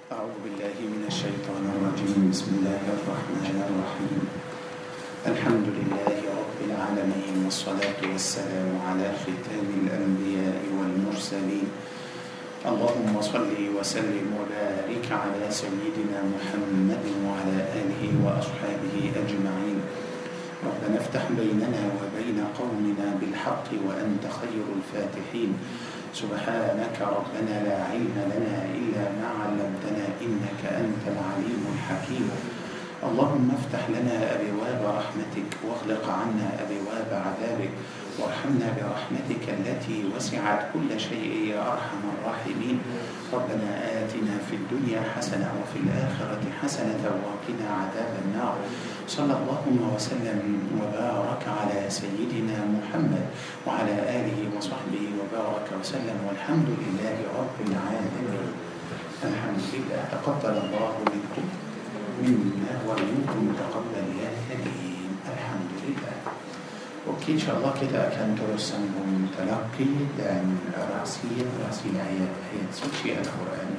أعوذ بالله من الشيطان الرجيم. بسم الله الرحمن الرحيم. الحمد لله رب العالمين، والصلاة والسلام على ختام الأنبياء والمرسلين. اللهم صل وسلم وبارك على سيدنا محمد وعلى آله وأصحابه أجمعين. ربنا افتح بيننا وبين قومنا بالحق وأنت خير الفاتحين. سبحانك ربنا لا علم لنا إلا ما علمتنا إنك أنت العليم الحكيم. اللهم افتح لنا أبواب رحمتك واغلق عنا أبواب عذابك، وارحمنا برحمتك التي وسعت كل شيء يا أرحم الراحمين. ربنا آتنا في الدنيا حسنة وفي الآخرة حسنة وقنا عذاب النار. صلى الله وسلم وبارك على سيدنا محمد وعلى آله وصحبه وبارك وسلم، والحمد لله رب العالمين. الحمد لله. تقبل الله منكم منا ومنكم تقبل يا كريم. الحمد لله. Okey, insyaAllah kita akan terus sambung talaqi dan rahsia ayat-ayat suci Al-Quran.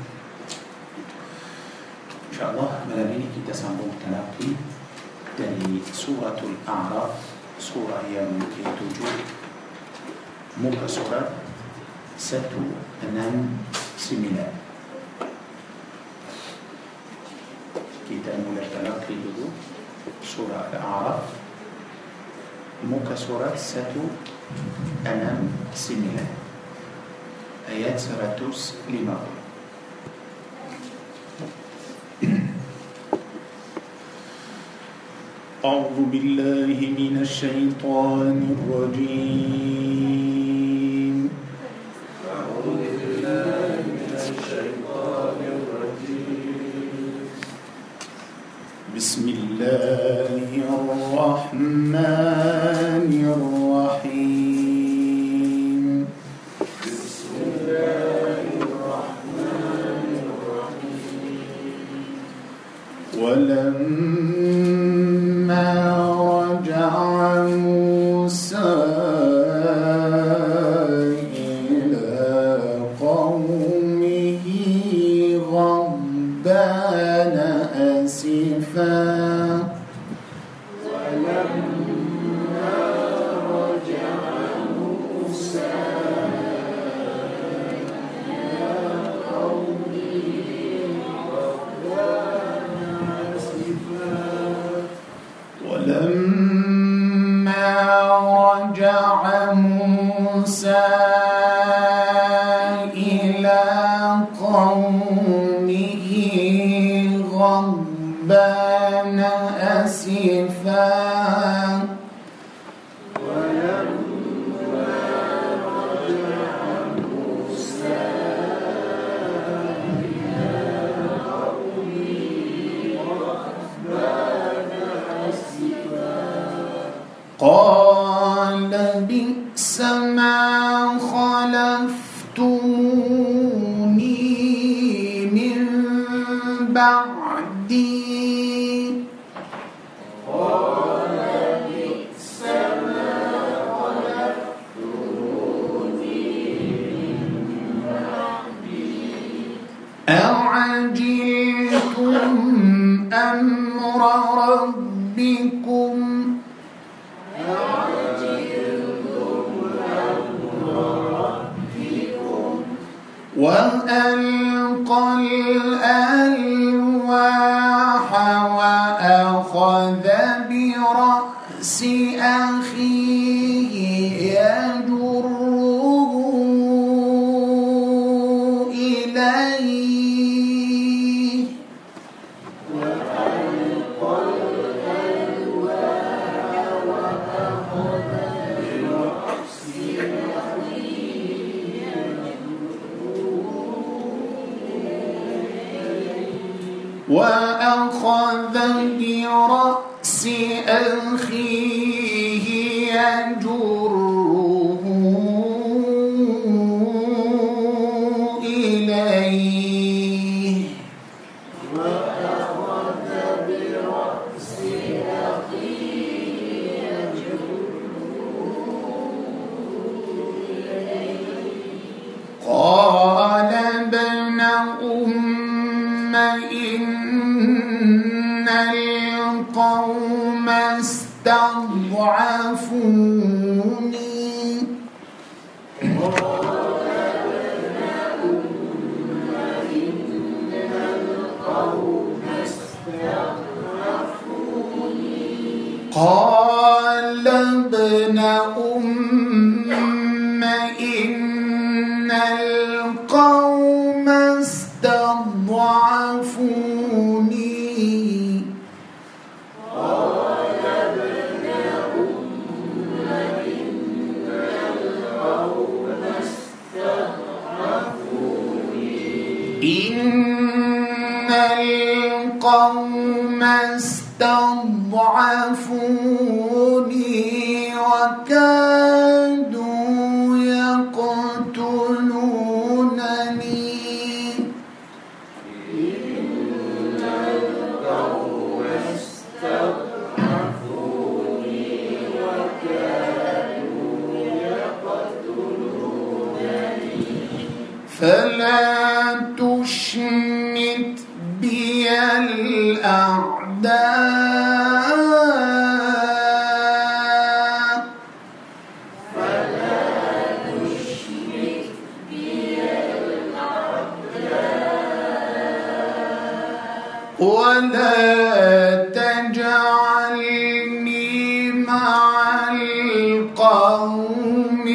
InsyaAllah malam ini kita sambung talaqi dari suratul A'raf, surah yang ke-7, muka surat 169. Kita mulai talaqi dulu surah Al-A'raf, muka surat 169 ayat 150. أعوذ بالله من الشيطان الرجيم. أعوذ بالله من الشيطان الرجيم. بسم الله الرحمن الرحيم. بسم الله الرحمن الرحيم. ولما رجع موسى إلى قومه غضبان أسفا غضبان أسفا ولما رجع موسى إلى قومه غضبان أسفا قال بئس ما خلفتموني من بعدي. قال بئس ما خلفتموني من بعدي أعجلتم أمر ربكم وألقى الألواح وأخذ برأس أخيه يجره إليه وألقى الألواح وأخذ برأس أخيه يجره إليه وأخذ برأس أخيه يجره إليه قال ابن أم إن القوم استضعفوني قال ابن أم إن القوم استضعفوني قال ابن أم إن القوم استضعفوني إن القوم استضعفوني وكادوا يقتلونني إن القوم استضعفوني وكادوا يقتلونني فلا تشمت بي الأعداء فلا تشمت بي الأعداء ولا تجعلني مع القوم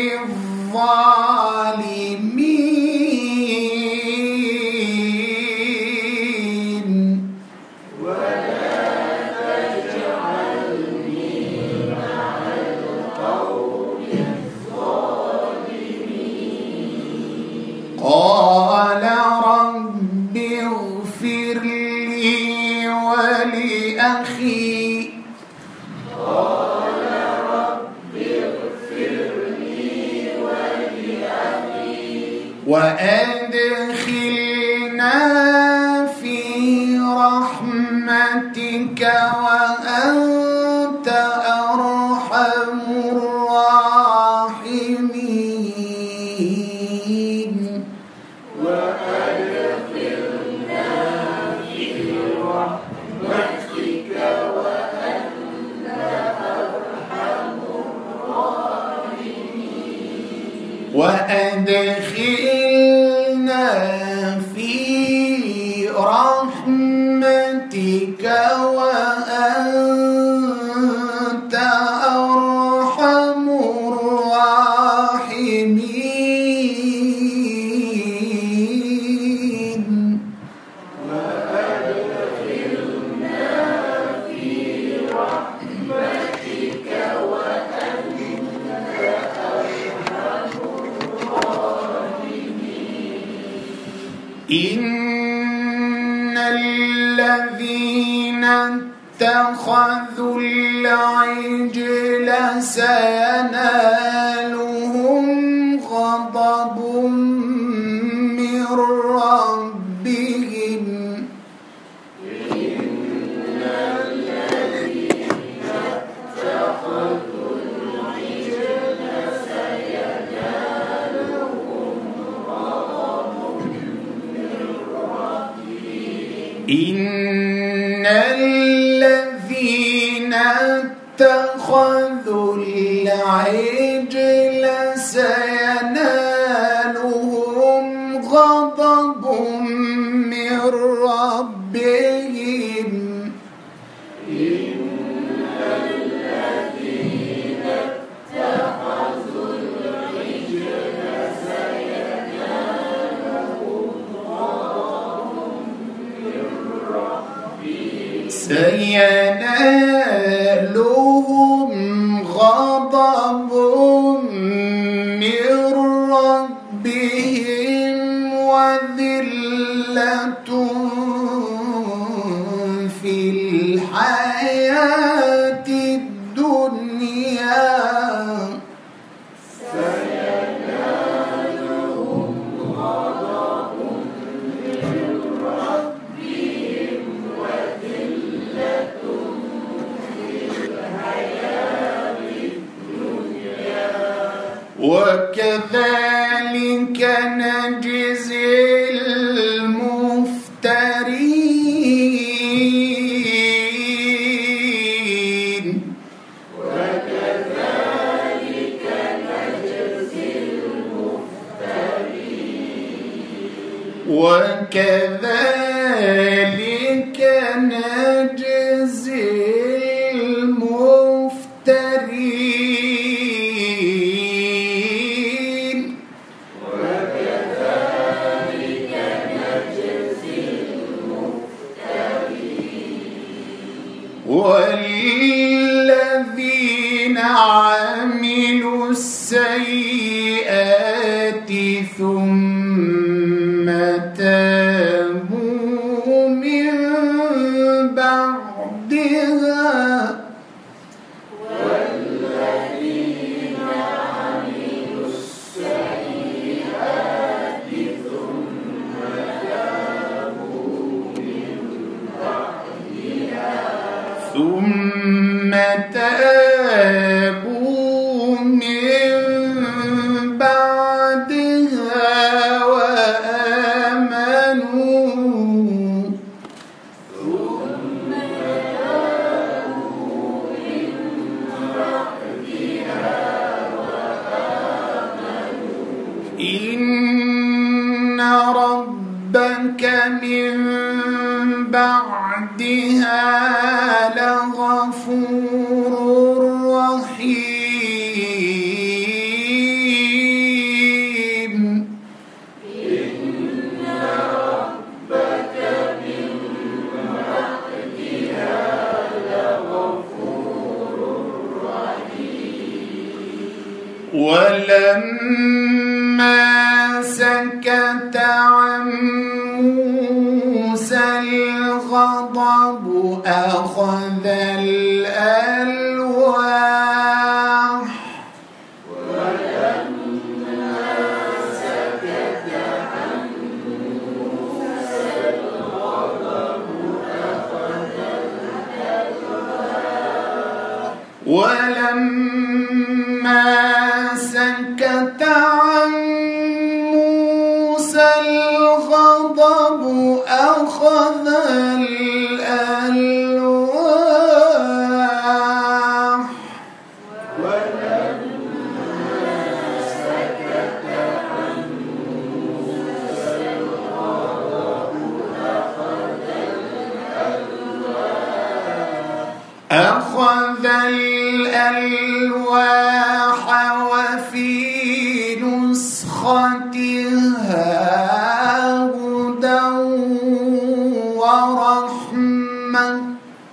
الظالمين قال رب اغفر لي ولأخي وأدخلنا في رحمتك وأنت أرحم الراحمين وأدخلنا في رحمتك وأنت أرحم الراحمين وأدخلنا في رحمتك وأنت أرحم الراحمين وأدخلنا في رحمتك وأنت أرحم الراحمين إن الذين اتخذوا العجل سينالهم غضب من ربهم إن الذين اتخذوا العجل سينالهم غضب من ربهم إن الذين اتخذوا العجل سينالهم غضب من ربهم إن الذين اتخذوا العجل سينالهم غضب من ربهم سينالهم غضب من ربهم وذلة في الحياة الدنيا سينالهم غضب من ربهم وذلة وكذلك نجزي المفترين وكذلك نجزي المفترين والذين عملوا السيئات ثم تابوا من بعدها ثم تابوا من بعدها وآمنوا إن ربك من بعدها لغفور رحيم إن ربك من بعدها لغفور رحيم ولما سكت عن موسى الغضب أخذ الألواح ولما سكت عن موسى الغضب أخذ الألواح أخذ الألواح وفي نسختها هدى ورحمة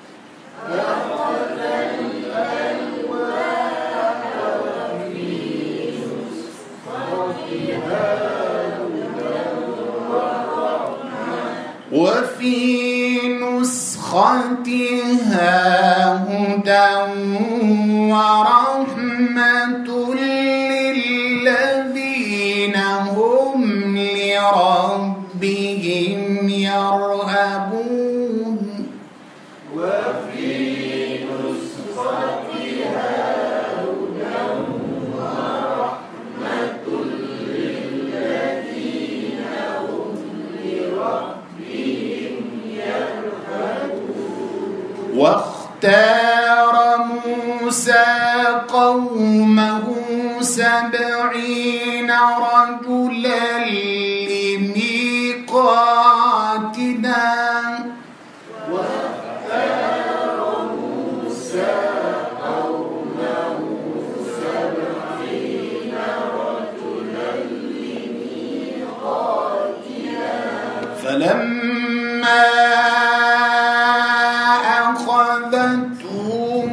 وفي نسختها هدى ورحمة للذين هم لربهم يرهبون وفي نسختها هدى ورحمة للذين هم لربهم يرهبون واختار موسى قومه 70 رجلا لميقاتنا واختار موسى قومه 70 رجلا لميقاتنا فلما أخذتهم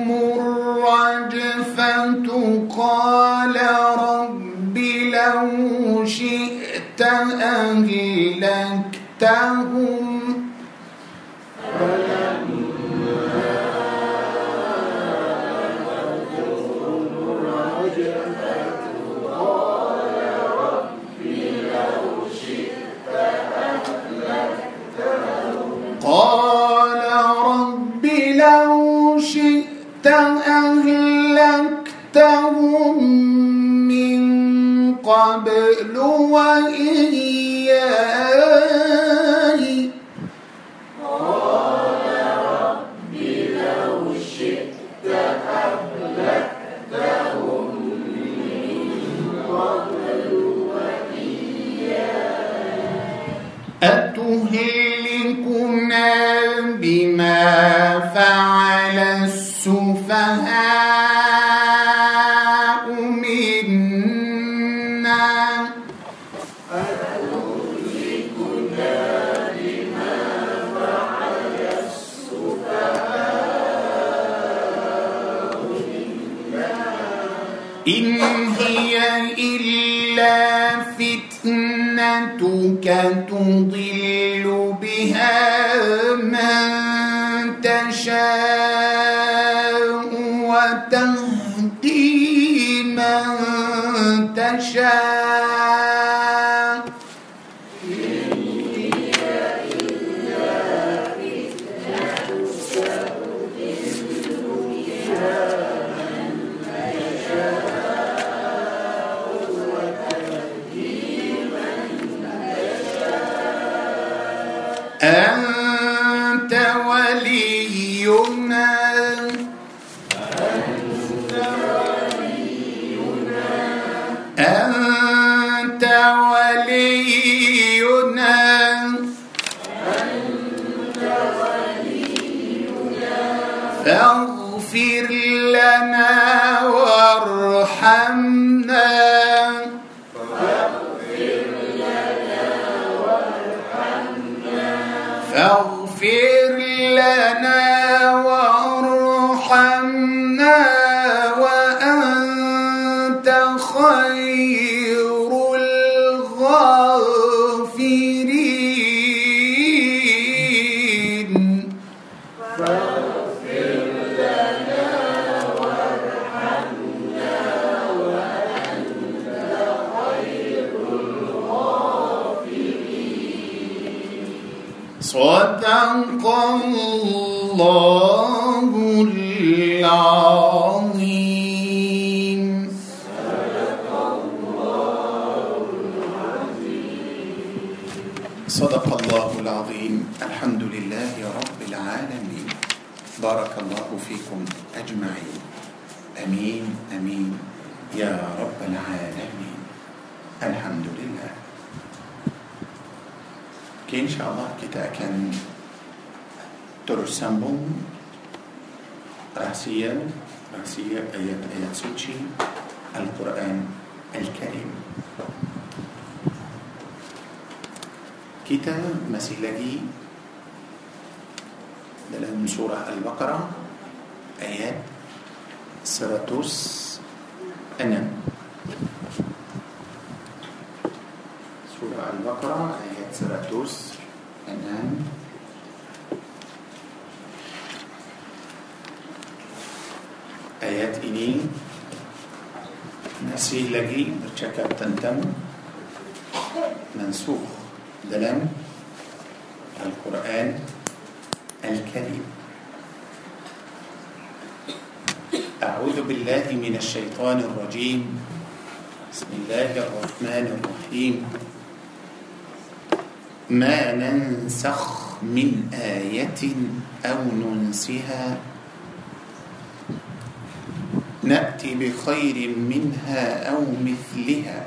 الرجفة قال رب لو شئت أهلكتهم قال رب لو شئت أهلكتهم من قبل وإياي قال رب لو شئت أهلكتهم من قبل وإياي أتهلكنا بما فعل السفهاء منا إن هي إلا فتنتك تضل بها من تشاء وتهدي من تشاء أنت ولينا أنت ولينا فاغفر لنا وارحمنا فاغفر لنا وارحمنا وأنت خير الغافرين فاغفر لنا وارحمنا وأنت خير الغافرين. صدق الله العظيم. صدق الله العظيم. الحمد لله رب العالمين. بارك الله فيكم أجمعين. أمين أمين يا رب العالمين. الحمد لله. InsyaAllah kita akan terus sambung rahsia ayat-ayat suci Al-Quran Al-Karim. Kita masih lagi dalam surah Al-Baqarah ayat 106. Surah Al-Baqarah ayat 106. Ayat ini masih lagi bercakap tentang mansukh dalam Al-Quran Al-Karim. A'udzu billahi minasy syaithanir rajim. Bismillahirrahmanirrahim. ما ننسخ من آية أو ننسها نأتي بخير منها أو مثلها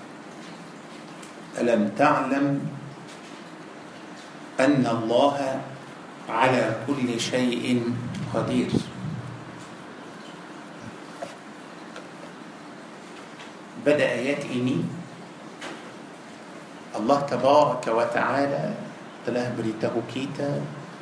ألم تعلم أن الله على كل شيء قدير. بدأ آيات ini Allah Tabaraka wa Ta'ala telah beritahu kita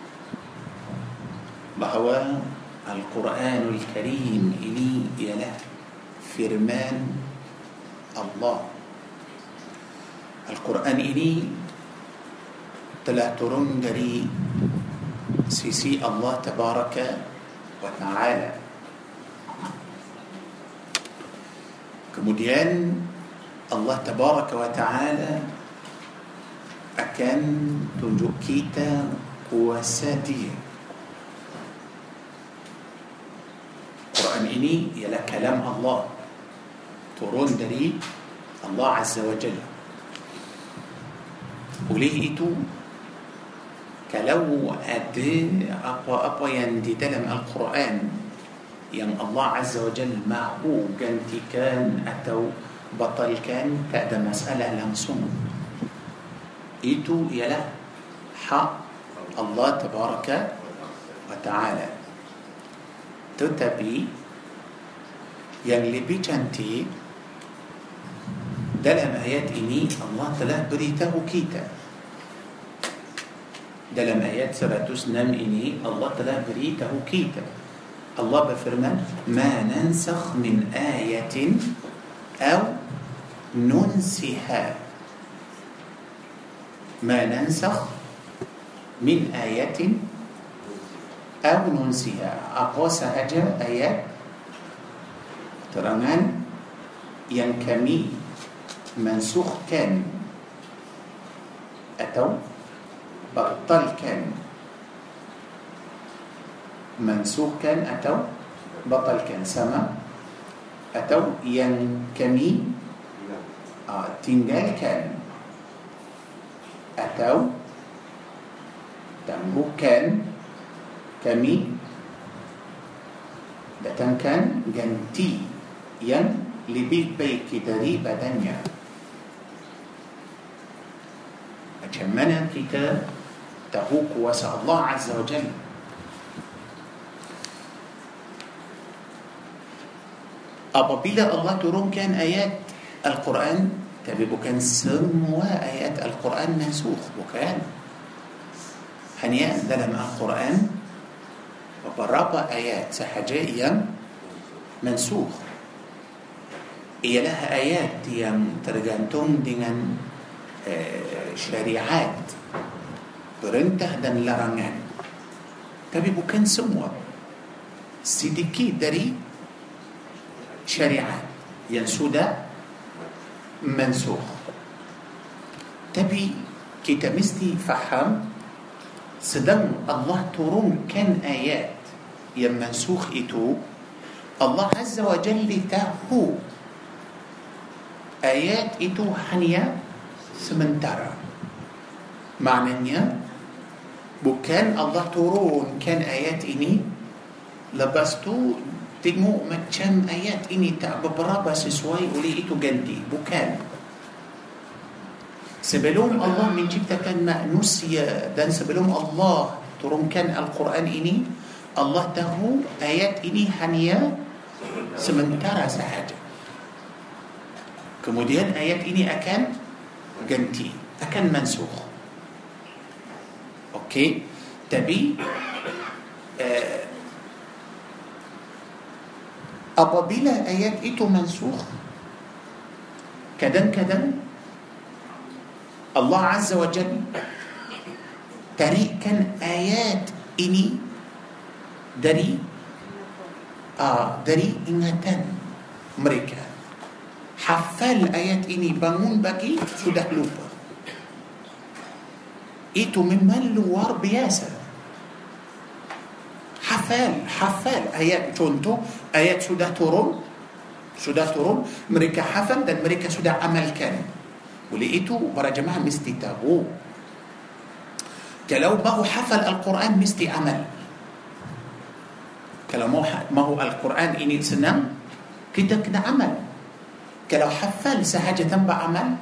bahawa Al-Quranul Karim ini ialah firman Allah. Al-Quran ini telah turun dari sisi Allah Tabaraka wa Ta'ala. Kemudian Allah Tabaraka wa Ta'ala akan tunjuk kita kuasa Dia. Quran ini ialah kalam Allah, turun dari Allah Azza wa Jalla. Oleh itu, kalau ada apa-apa yang di dalam Al-Quran yang Allah Azza wa Jalla mahu gantikan atau batalkan, tak ada masalah langsung. Itu ialah hak Allah Tabaraka wa Ta'ala. Tetapi yang lebih cantik dalam ayat ini, Allah telah beritahu kita. Dalam ayat 106 ini Allah telah beritahu kita. Allah berfirman, "Ma nansakh min ayatin aw nunsiha." Ma nansakh min ayatin aw nunsiha. Apa sahaja ayat terangan yang kami mansukhkan atau batalkan. Mansukhkan atau batalkan sama, atau yang kami tinggalkan atau bukan kami datangkan ganti yang lebih baik daripadanya. Macam mana kita tahu kuasa Allah Azza wa Jalla? Apabila Allah turunkan ayat Al-Quran, tapi bukan semua ayat Al-Quran mansukh, bukan. Hanya dalam Al-Quran beberapa ayat sahaja yang mansukh. Ialah ayat yang tergantung dengan syariat, perintah dan larangan. Tapi bukan semua. Sedikit dari syariat yang sudah mansukh. Tapi kita mesti faham, sedang Allah turunkan ayat yang mansukh itu, Allah Azza wa Jalla tahu ayat itu hanya sementara. Maknanya bukan Allah turunkan ayat ini lepas tu tengok macam ayat ini tak beberapa sesuai, oleh itu ganti. Bukan. Sebelum Allah menciptakan manusia dan sebelum Allah turunkan Al-Quran ini, Allah tahu ayat ini hanya sementara sahaja. Kemudian ayat ini akan ganti, akan mansukh. Okey, tapi apabila ayat itu mansukh, kadang-kadang Allah Azza wa Jalla tarikkan ayat ini dari ingatan mereka. Hafal ayat ini, bangun pagi sudah lupa. Itu memang luar biasa. Hafal ayat, contoh ayat sudah turun, mereka hafal dan mereka sudah amalkan. Oleh itu para jemaah mesti tahu, kalau mahu hafal Al-Quran mesti amal. Kalau mahu Al-Quran ini senang, kita kena amal. Kalau hafal sahaja tanpa amal,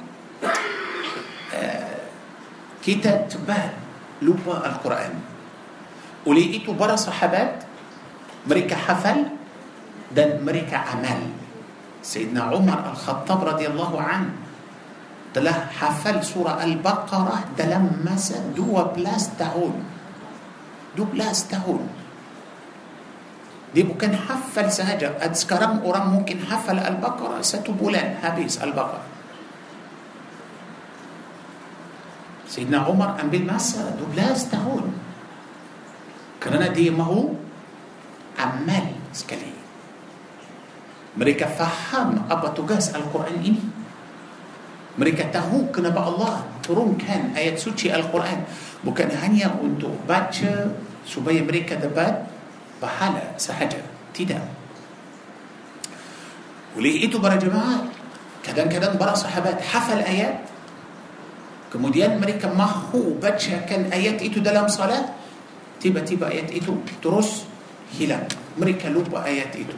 kita cepat lupa Al-Quran. Oleh itu para sahabat, mereka hafal dan mereka amal. Sayyidina Umar Al-Khattab radhiyallahu anhu telah hafal surah Al-Baqarah dalam masa 12 tahun. 12 tahun. Dia bukan hafal sahaja. Sekarang orang mungkin hafal Al-Baqarah 1 bulan habis Al-Baqarah. Sayyidina Umar ambil masa 12 tahun kerana dia mahu amal sekali. Mereka faham apa tugas Al-Quran ini. Mereka tahu kenapa Allah turunkan ayat suci Al-Quran. Bukan hanya untuk baca supaya mereka dapat pahala sahaja. Tidak. Oleh itu para jemaah, kadang-kadang para sahabat hafal ayat, kemudian mereka mahu bacakan ayat itu dalam salat, tiba-tiba ayat itu terus hilang. Mereka lupa ayat itu.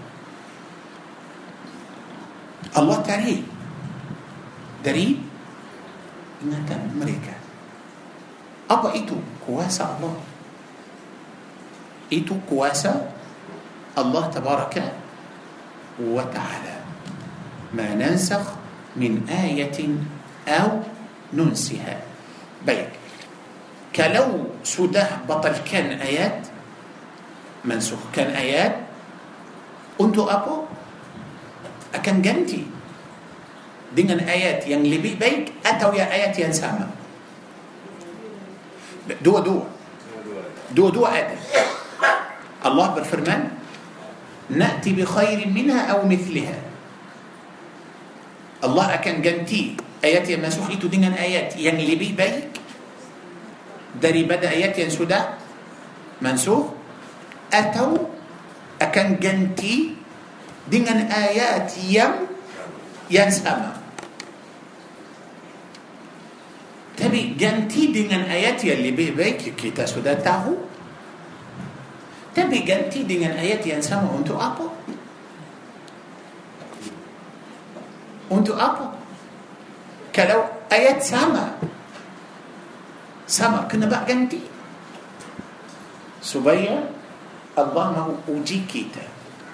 Allah tarik dari ingatan mereka. Apa itu? kuasa Allah. Itu kuasa Allah tabaraka wa ta'ala. Ma nansakh min ayatin aw nunsiha. Baik, kalau sudah batalkan ayat, mansukhkan ayat, untuk apa? Akan ganti dengan ayat yang lebih baik atau ya ayat yang sama. Dua-dua ada. Allah berfirman, na'ti bi khairin minha aw mithliha. Allah akan ganti ayat yang mansukh itu dengan ayat yang lebih baik daripada ayat yang sudah mansukh, atau akan ganti dengan ayat yang sama. Tapi ganti dengan ayat yang lebih baik kita sudah tahu. Tapi ganti dengan ayat yang sama untuk apa? Untuk apa? Kalau ayat sama, kenapa ganti? Supaya Allah mahu uji kita.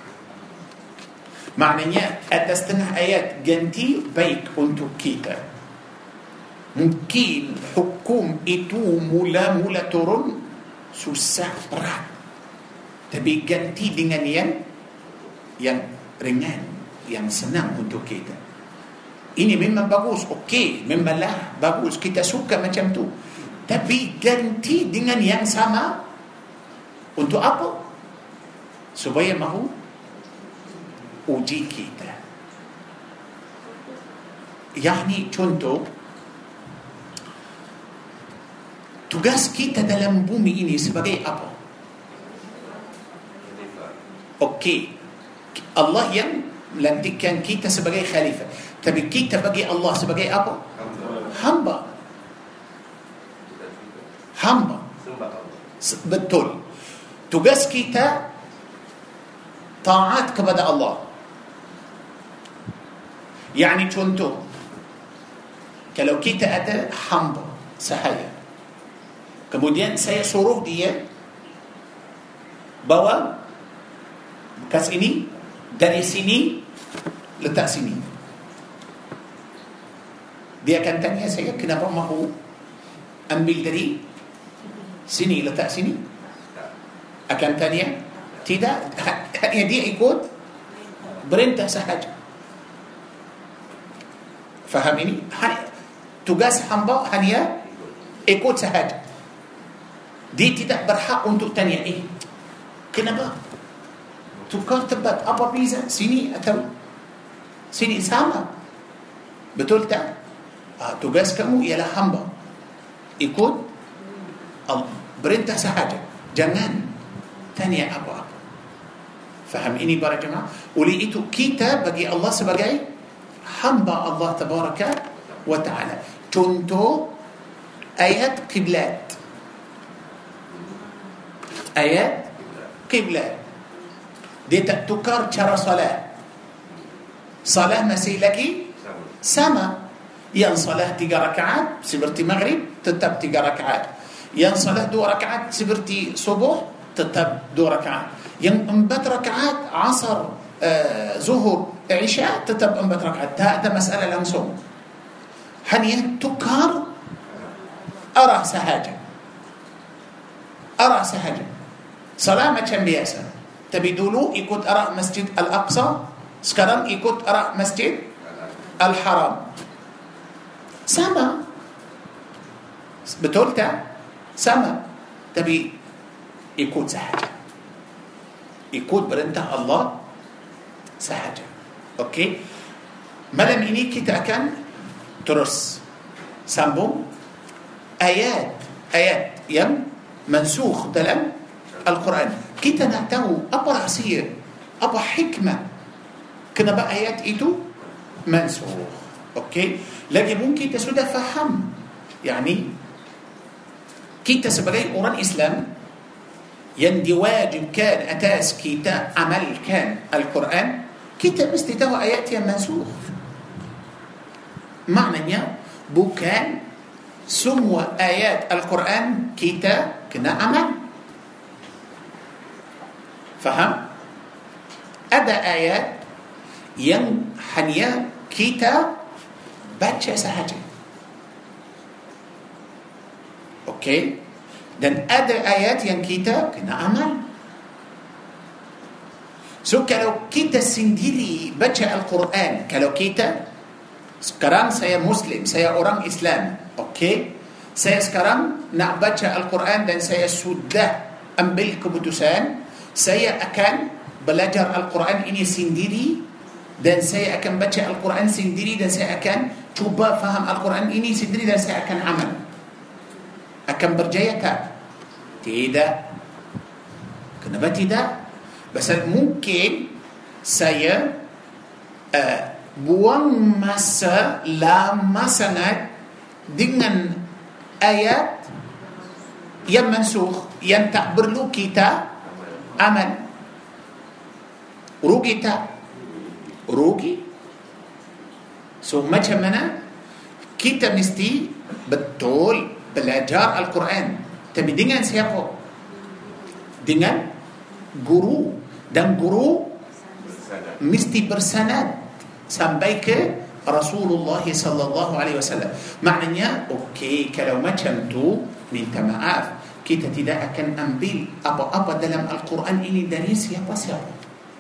Maknanya ada setengah ayat ganti baik untuk kita. Mungkin hukum itu mula-mula turun susah, berat, tapi ganti dengan yang ringan, yang senang untuk kita. Ini memang bagus, okey, memanglah bagus, kita suka macam tu. Tapi ganti dengan yang sama untuk apa? Supaya mahu uji kita. Yani contoh, tugas kita dalam bumi ini sebagai apa? Okey, Allah yang melantikkan kita sebagai khalifah, tapi kita bagi Allah sebagai apa? Hamba. Betul. Tugas kita taat kepada Allah. Yani contoh, kalau kita ada hamba sahaya, kemudian saya suruh dia bawa bekas ini dari sini letak sini, dia akan tanya saya, kenapa mahu ambil dari sini letak sini? Akan tanya, tidak, hanya dia ikut perintah sahaja. Faham ini? Tugas hamba hanya ikut sahaja. Dia tidak berhak untuk tanya, kenapa tukar tempat, apa beza sini atau sini? Sama, betul tak? Tugas kamu ialah hamba, ikut perintah sahaja, jangan tanya apa-apa. Faham ini para jemaah? Oleh itu kita bagi Allah sebagai hamba Allah tabaraka wa ta'ala. Contoh ayat qiblat. Ayat qiblat, dia tak tukar cara salat. Salat masih lagi sama. Yang salat 3 rakaat seperti maghrib tetap 3 rakaat. Yang salat 2 rakaat seperti subuh tetap 2 rakaat. Yang 4 rakaat asar, zuhur, isya tetap 4 rakaat. Tak ada masalah langsung. Hanya tukar arah sahaja. Salat macam biasa, tapi dulu ikut arah Masjid Al-Aqsa, sekarang ikut arah Masjid Al-Haram. Sama, betul tak? Sama, tapi ikut sahaja, ikut perintah Allah sahaja. Okey, malam ini kita akan terus sambung ayat-ayat yang mansukh dalam Al-Quran. Kita nak tahu apa rahsia, apa hikmah kenapa ayat itu mansukh. Okey, lagi pun kita sudah faham, yani kita sebagai orang Islam yang diwajibkan atas kita amalkan Al-Quran, kita mesti tahu ayat yang mansukh. Maknanya bukan semua ayat Al-Quran kita kena amal. Faham? Ada ayat yang hanya kita baca sahaja. Okey? Dan ada ayat yang kita kena amal. So kalau kita sendiri baca Al-Quran, kalau kita sekarang saya Muslim, saya orang Islam, okey, saya sekarang nak baca Al-Quran dan saya sudah ambil keputusan, saya akan belajar Al-Quran ini sendiri dan saya akan baca Al-Quran sendiri dan saya akan cuba faham Al-Quran ini sendiri dan saya akan amal. Akan berjaya tak? Tidak. Kenapa tidak? Pasal mungkin saya buang masa lama sangat dengan ayat yang mansukh, yang tak perlu kita amal. Rugi tak? Rugi. So macam mana? Kita mesti betul belajar Al-Quran, tapi dengan siapa? Dengan guru, dan guru mesti bersanad sampai ke Rasulullah sallallahu alaihi wasallam. Maknanya okey, kalau macam tu minta maaf, kita tidak akan ambil apa-apa dalam Al-Quran ini dari siapa-siapa.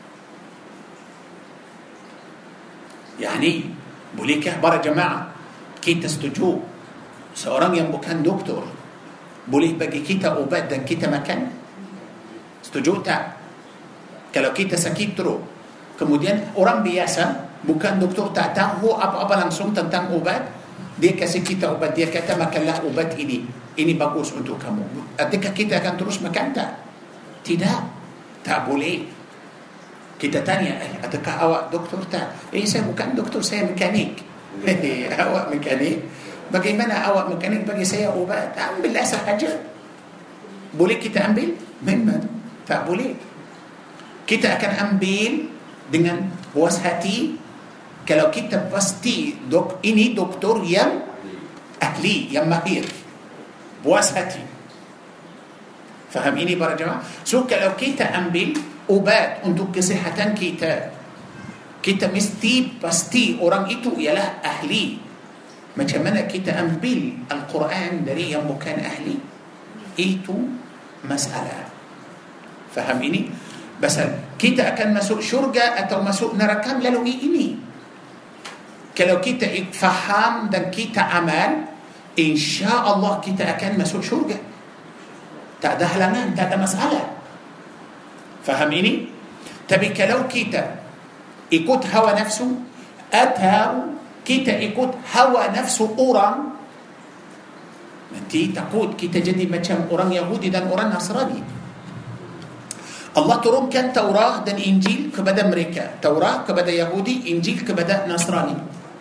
Yani bolehkah para jemaah kita setuju seorang yang bukan doktor boleh bagi kita ubat dan kita makan? Setuju tak? Kalau kita sakit teruk, kemudian orang biasa bukan doktor tak tahu apa-apa langsung tentang ubat, dia kasih kita ubat, dia kata makanlah ubat ini bagus untuk kamu. Adakah kita akan terus makan tak? Tidak, tak boleh. Kita tanya, adakah awak doktor tak? Saya bukan doktor, saya mekanik. Awak mekanik? Bagaimana awak mekanik bagi saya ubat? Ambillah sahaja. Boleh kita ambil? Memang tak boleh. Kita akan ambil dengan puas hati kalau kita pasti ini doktor yang ahli, yang mahir. Puas hati. Faham ini para jemaah? So kalau kita ambil ubat untuk kesihatan kita, kita mesti pasti orang itu ialah ahli. Macam mana kita ambil Al-Quran dari yang bukan ahli? Itu masalah. Faham ini? Pasal kita akan masuk syurga atau masuk neraka melalui ini. Kalau kita faham dan kita amal, insya-Allah kita akan masuk syurga. Tak ada halangan, tak ada masalah. Faham ini? Tapi kalau kita ikut hawa nafsu atau kita ikut hawa nafsu orang, nanti takut kita jadi macam orang Yahudi dan orang Nasrani. Allah turunkan Taurat dan Injil kepada mereka. Taurat kepada Yahudi, Injil kepada Nasrani.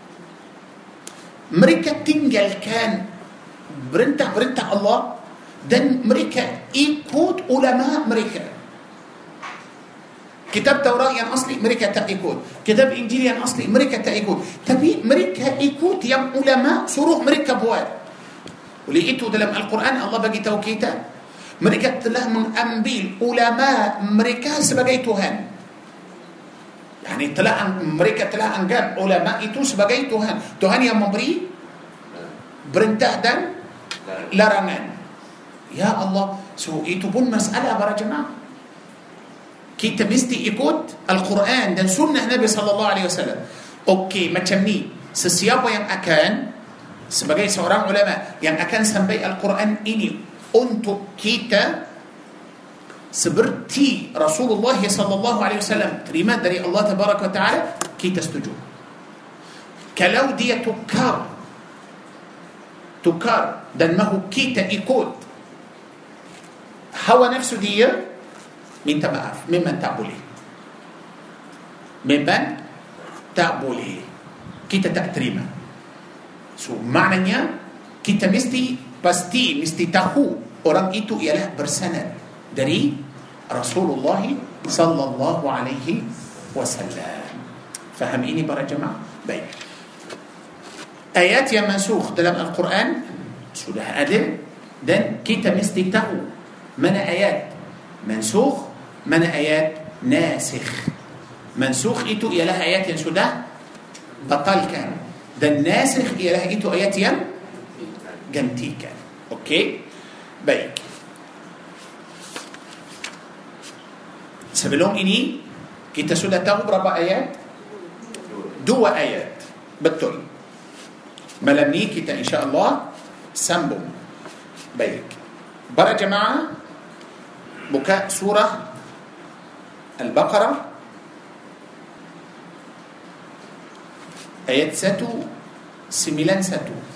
Mereka tinggalkan perintah-perintah Allah dan mereka ikut ulama mereka. Kitab Taurat yang asli mereka tak ikut, kitab Injil yang asli mereka tak ikut, tapi mereka ikut yang ulama suruh mereka buat. Oleh itu dalam Al-Quran Allah bagi tahu kita, mereka telah mengambil ulama mereka sebagai Tuhan. Yani mereka telah anggap ulama itu sebagai Tuhan, Tuhan yang memberi perintah dan larangan. Ya Allah, so itu pun masalah para jemaah. Kita mesti ikut Al-Quran dan sunnah Nabi SAW. Okey, macam ni, sesiapa yang akan sebagai seorang ulama yang akan sampai Al-Quran ini untuk kita seperti Rasulullah SAW terima dari Allah Tabaraka wa Ta'ala, kita setuju. Kalau dia tukar dan mahu kita ikut hawa nafsu dia, minta maaf, memang tak boleh. Memang tak boleh. Kita tak terima. So maknanya kita mesti tahu orang itu ialah bersanad dari Rasulullah sallallahu alaihi wasallam. Faham ini para jemaah? Baik. Ayat yang mansukh dalam Al-Quran sudah ada, dan kita mesti tahu mana ayat mansukh, mana ayat nasikh. Mansukh itu ialah ayat yang sudah batalkan, dan nasikh ialah itu ayat yang gantikan. Okey, baik. Sebelum ini kita sudah tahu berapa ayat? 2 ayat. Betul. Malam ni kita insya-Allah sambung. Baik. Para jemaah, buka surah Al-Baqarah ayat 191.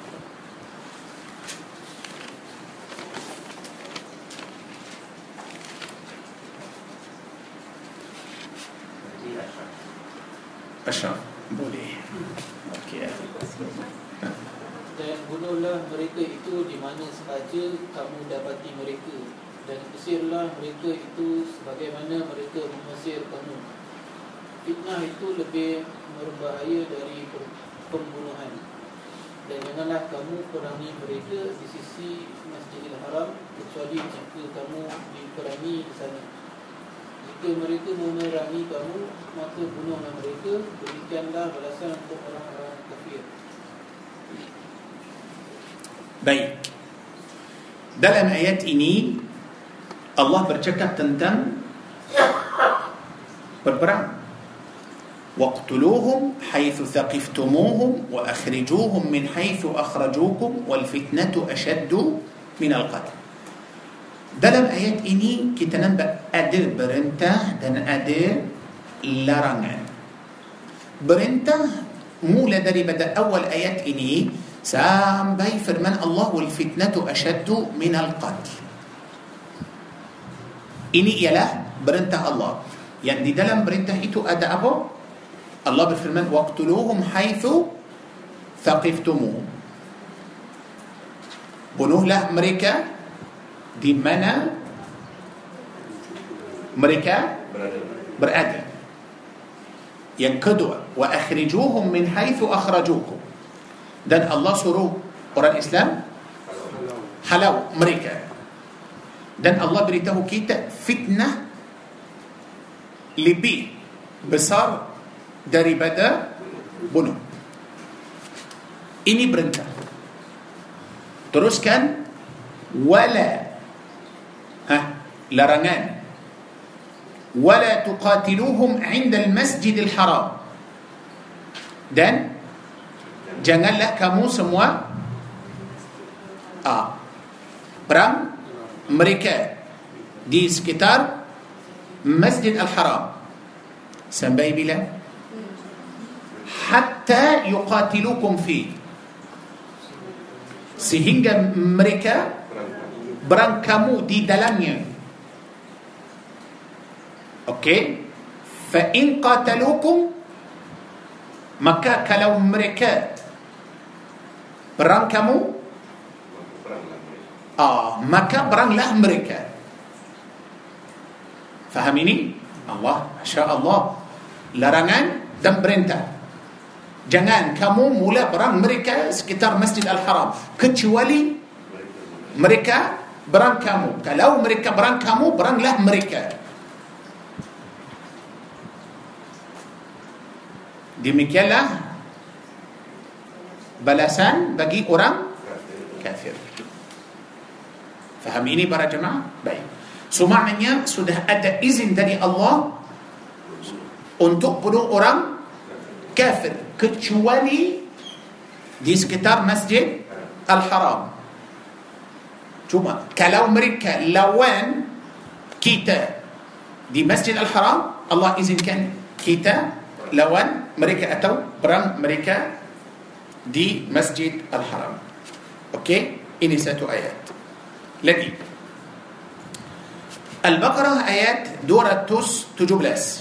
Ashraf, boleh. Okey. Dan bunuhlah mereka itu di mana sahaja kamu dapati mereka, dan usirlah mereka itu sebagaimana mereka mengusir kamu. Fitnah itu lebih berbahaya dari pembunuhan. Dan janganlah kamu perangi mereka di sisi Masjidil Haram kecuali jika kamu diperangi di sana. Jika mereka memerangi kamu, maka bunuhlah mereka. Demikianlah balasan untuk orang-orang kafir. Baik. Dalam ayat ini Allah bercakap tentang berperang. Waqtuluhum haitsu thaqiftumuhum wa akhrijuhum min haitsu akhrajukum wal fitnatu ashaddu min al-qatl. Dalam ayat ini kita nampak ada perintah dan ada larangan. Perintah mula daripada awal ayat ini sampai firman Allah wal fitnatu ashaddu min al-qatl. Ini ialah perintah Allah. Yang di dalam perintah itu ada apa? Allah berfirman waqtuluhum haitsu thaqiftumuhum. Bunuhlah mereka di mana mereka berada. Yang kedua, wa akhrijuhum min haitsu akhrajukum. Dan Allah suruh orang Islam halau mereka. Dan Allah beritahu kita fitnah lebih besar daripada bunuh. Ini perintah. Teruskan wala larangan. Wala tuqatiluhum 'inda al-masjidil haram. Dan janganlah kamu semua perang mereka di sekitar Masjid Al-Haram. Sampai bila? Hatta yuqatilukum fi, sehingga mereka berang kamu di dalamnya. Okey, fa in qatalukum, maka kalau mereka berang kamu, maka beranglah mereka. Faham ini? Allah, Masya Allah, larangan dan perintah. Jangan kamu mula berang mereka sekitar Masjid Al-Haram kecuali mereka berang kamu. Kalau mereka berang kamu, beranglah mereka. Demikianlah balasan bagi orang kafir. Faham ini para jemaah? Baik. So maknanya sudah ada izin dari Allah untuk bunuh orang kafir kecuali di sekitar Masjid Al-Haram. Cuma kalau mereka lawan kita di Masjid Al-Haram, Allah izinkan kita lawan mereka atau perang mereka di Masjid Al-Haram. Okey, ini satu ayat. Lagi Al-Baqarah ayat 217.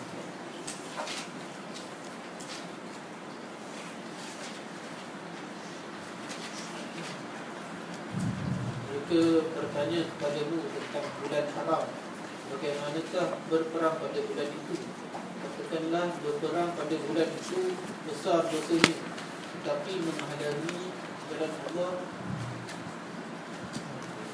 Mereka bertanya kepadamu tentang bulan haram, bagaimanakah berperang pada bulan itu? Katakanlah, berperang pada bulan itu besar dosanya, tetapi menghalangi jalan Allah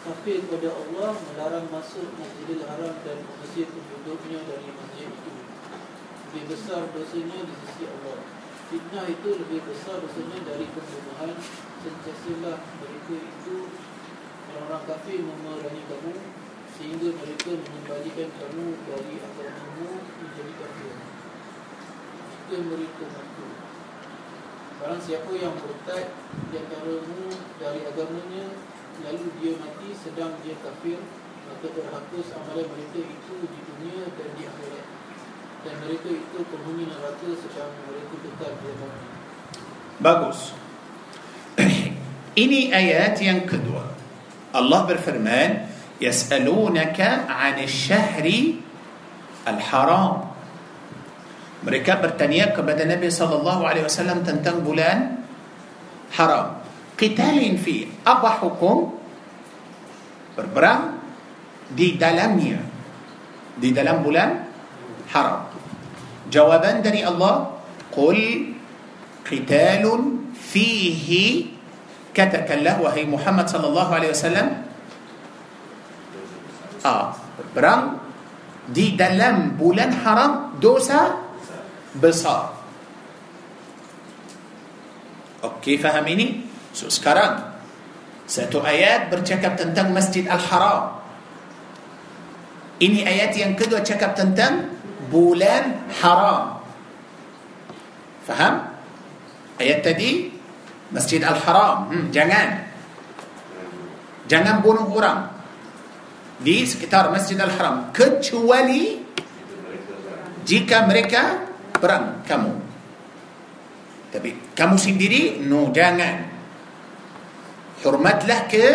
kafir kepada Allah, melarang masuk Masjidil Haram dan mengusir penduduknya dari masjid itu. Lebih besar dosanya di sisi Allah. Fitnah itu lebih besar dosanya dari pembunuhan. Sentiasalah mereka itu, orang-orang kafir, memerangi kamu sehingga mereka mengembalikan kamu dari agamamu menjadi kafir. Jika mereka mampu. Barang siapa yang murtad di antaramu dari agamanya, lalu dia mati sedang dia kafir, maka terhapus amalan mereka itu di dunia dan di akhirat, dan mereka itu penghuni neraka sedang mereka kekal di dalamnya. Bagus. Ini ayat yang kedua. Allah berfirman, yas'alunaka 'anil syahri al-haram. Mereka bertanya kepada Nabi SAW tentang bulan haram. Qitalin fi, apa hukum berperang di dalamnya, di dalam bulan haram? Jawaban dari Allah, qul qitalun fihi, katakanlah wahai Muhammad SAW, berperang di dalam bulan haram dosa besar. Okey, faham ini? So sekarang satu ayat bercakap tentang Masjid Al-Haram. Ini ayat yang kedua cakap tentang bulan haram. Faham? Ayat tadi Masjid Al-Haram, jangan bunuh orang di sekitar Masjid Al-Haram kecuali jika mereka perang kamu. Tapi kamu sendiri, no, jangan. Hormatlah ke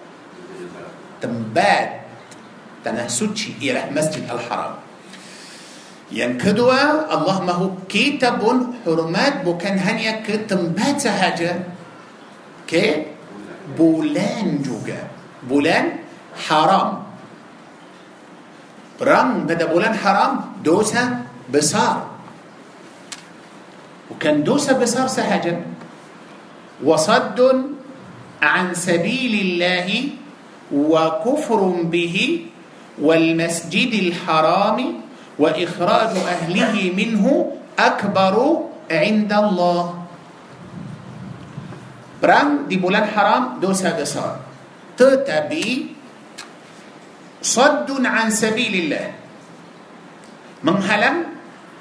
tempat tanah suci, ialah Masjid Al-Haram. Yang kedua, Allah mahu kita pun hormat bukan hanya ke tempat sahaja, ke bulan juga, bulan haram. Perang pada bulan haram dosa besar, bukan dosa besar sahaja. Wasaddun an sabilillahi wa kufrun bihi wal masjidil harami wa ikhraju ahlihi minhu akbaru inda Allah. Perang di bulan haram dosa besar, tetapi saddun an sabilillah, menghalang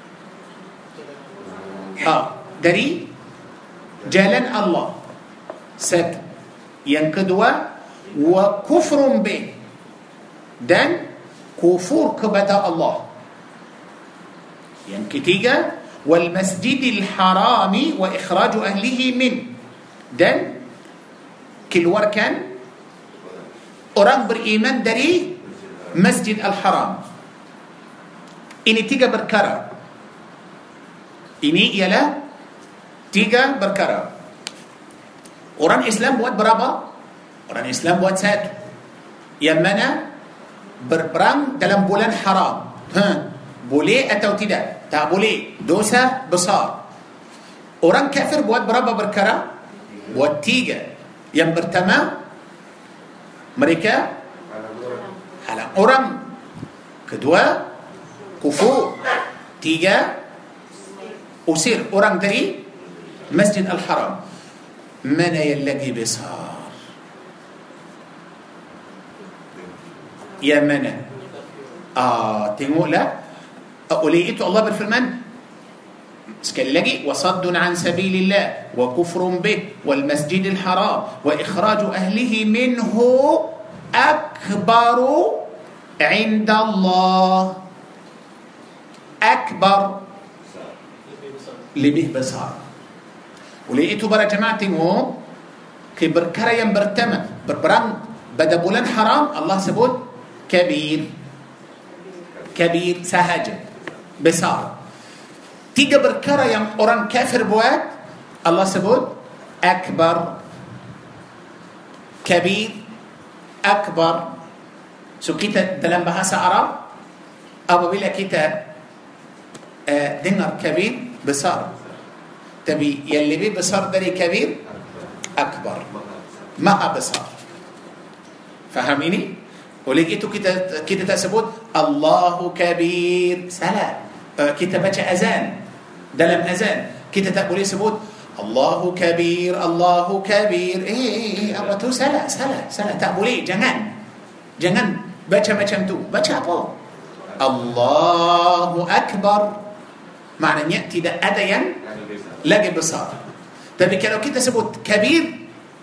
dari jalan Allah. Satu. Yang kedua, wa kufrun bih, dan kufur kepada Allah. Yang ketiga, wal masjidil harami wa ikhraju ahlihi min, dan keluarkan orang beriman dari Masjid Al-Haram. Ini tiga perkara. Ini ialah tiga perkara. Orang Islam buat berapa? Orang Islam buat satu, yang mana berperang dalam bulan haram. Boleh atau tidak? Tak boleh, dosa besar. Orang kafir buat berapa perkara? Buat tiga. Yang pertama, mereka halang orang. Kedua, kufur. Tiga, usir orang dari Masjid Al-Haram. Mana yang lagi besar? Yang mana? Tengoklah. Oleh itu Allah berfirman sekali lagi, wasaddun an sabilillah wa kufrun bih wal masjidil haram wa ikhraju ahlihi minhu akbaru inda Allah. Akbar, lebih besar. Oleh itu para jemaah, tengok ke perkara yang pertama, berperang pada bulan haram, Allah sebut kabir. Kabir sahaja, besar. Tiga perkara yang orang kafir buat, Allah sebut akbar. Kabir, akbar. So kita dalam bahasa Arab, apabila kita dengar kabir, besar. Tapi yang lebih besar dari kabir, akbar, maha besar. Faham ini? Oleh itu kita tak sebut Allahu Kabir. Salah. Kita baca azan. Dalam azan kita tak boleh sebut Allahu Kabir, Allahu Kabir. Apa tu? Salah. Tak boleh. Jangan baca macam tu. Baca apa? Allahu Akbar. Maknanya tidak ada yang lagi besar. Tapi kalau kita sebut kabir,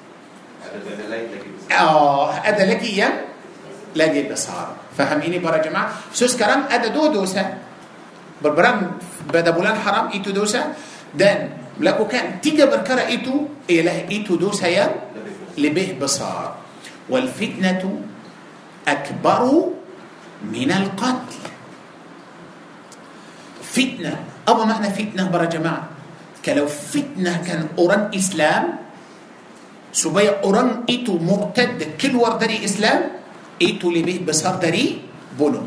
ada lagi yang lagi besar. Faham ini para jemaah? So sekarang ada dua dosa. Berperang pada bulan haram itu dosa, dan melakukan tiga perkara itu ialah itu dosa yang lebih besar. Wal fitnatu akbaru minal qatl. Fitnah. Apa makna fitnah para jemaah? Kalau fitnah kan orang Islam supaya orang itu murtad keluar dari Islam, itu lebih besar dari bunuh.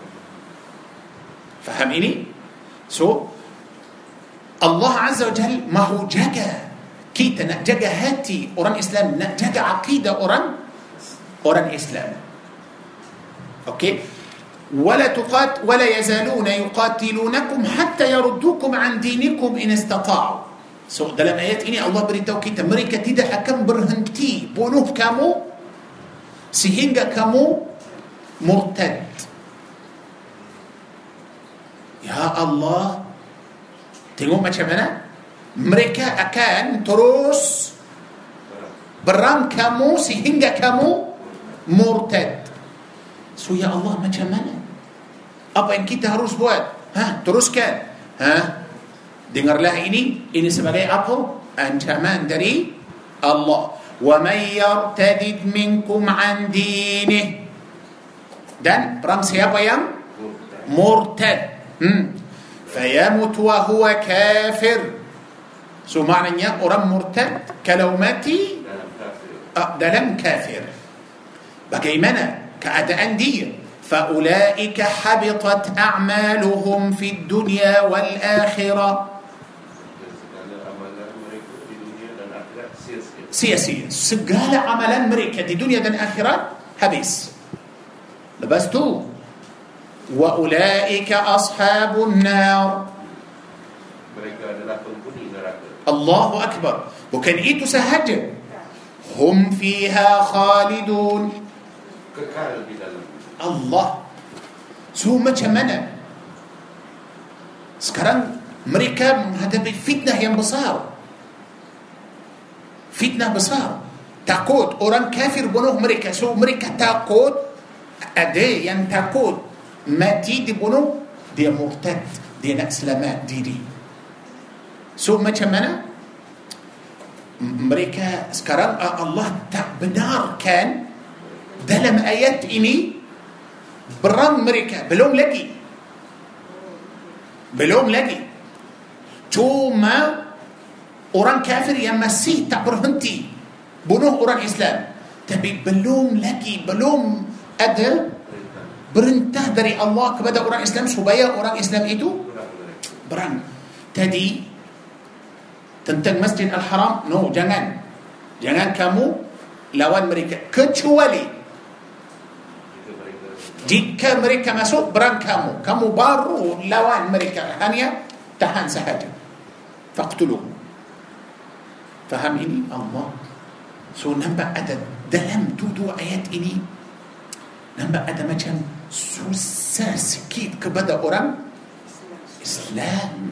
Faham ini? So Allah Azza wa Jal mahu jaga kita, nak jaga hati orang Islam, nak jaga akidah orang Islam. Okay? ولا يزالون يقاتلونكم حتى يردوكم عن دينكم إن استطاعوا. So dalam ayat ini Allah beritahu kita mereka tidak akan berhenti bunuh kamu sehingga kamu murtad. Ya Allah, tengok macam mana mereka akan terus berang kamu sehingga kamu murtad. So ya Allah, macam mana? Apa yang kita harus buat? Teruskan. Dengarlah ini sebagai apa? Ancaman dari Allah. Wa may yartadid minkum an dinih. Dan perang siapa yang murtad? Fayamut wa huwa kafir. So maknanya orang murtad kalau mati dalam kafir. Bagaimana keadaan dia? فَأُولَٰئِكَ حَبِطَتْ أَعْمَالُهُمْ فِي الدُّنْيَا وَالْآخِرَةِ. Sia-sia. Segala amalan mereka di dunia dan akhirat habis. Lepas tu وَأُولَٰئِكَ أَصْحَابُ النَّارِ. Mereka adalah penghuni neraka. Allahu Akbar. Bukan itu sahaja. هُمْ فِيهَا خَالِدُونَ. Kekal di dalam. Allah. So macam mana sekarang mereka menghadapi fitnah yang besar, fitnah besar, takut orang kafir bunuh mereka. So mereka takut, ada yang takut mati dibunuh, dia murtad, dia nak selamat diri. So macam mana mereka sekarang? Allah tak benarkan dalam ayat ini berang mereka. Belum lagi. Cuma orang kafir yang masih tak berhenti bunuh orang Islam. Tapi belum ada perintah dari Allah kepada orang Islam supaya orang Islam itu berang. Tadi tentang Masjid Al-Haram, no, jangan kamu lawan mereka, kecuali jika mereka masuk berang kamu baru lawan mereka, hanya tahan sahaja. Faqtuluh. Faham ini Allah? So nampak ada dalam dua ayat ini, nampak ada macam susah sikit kepada orang Islam.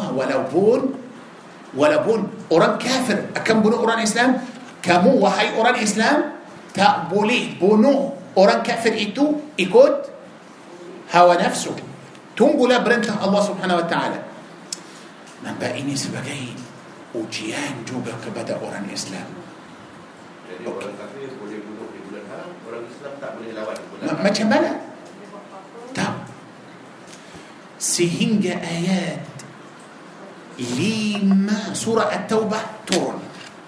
Walaupun orang kafir akan bunuh orang Islam, kamu wahai orang Islam tak boleh bunuh orang kafir itu ikut hawa nafsu. Tunggulah perintah Allah Subhanahu wa taala. Nampak ini sebagai ujian juga kepada orang Islam. Jadi orang kafir boleh bunuh di bulan haram, orang Islam tak boleh lawan di bulan haram. Macam mana? Tak. Sehingga ayat 5 surah At-Taubah turun.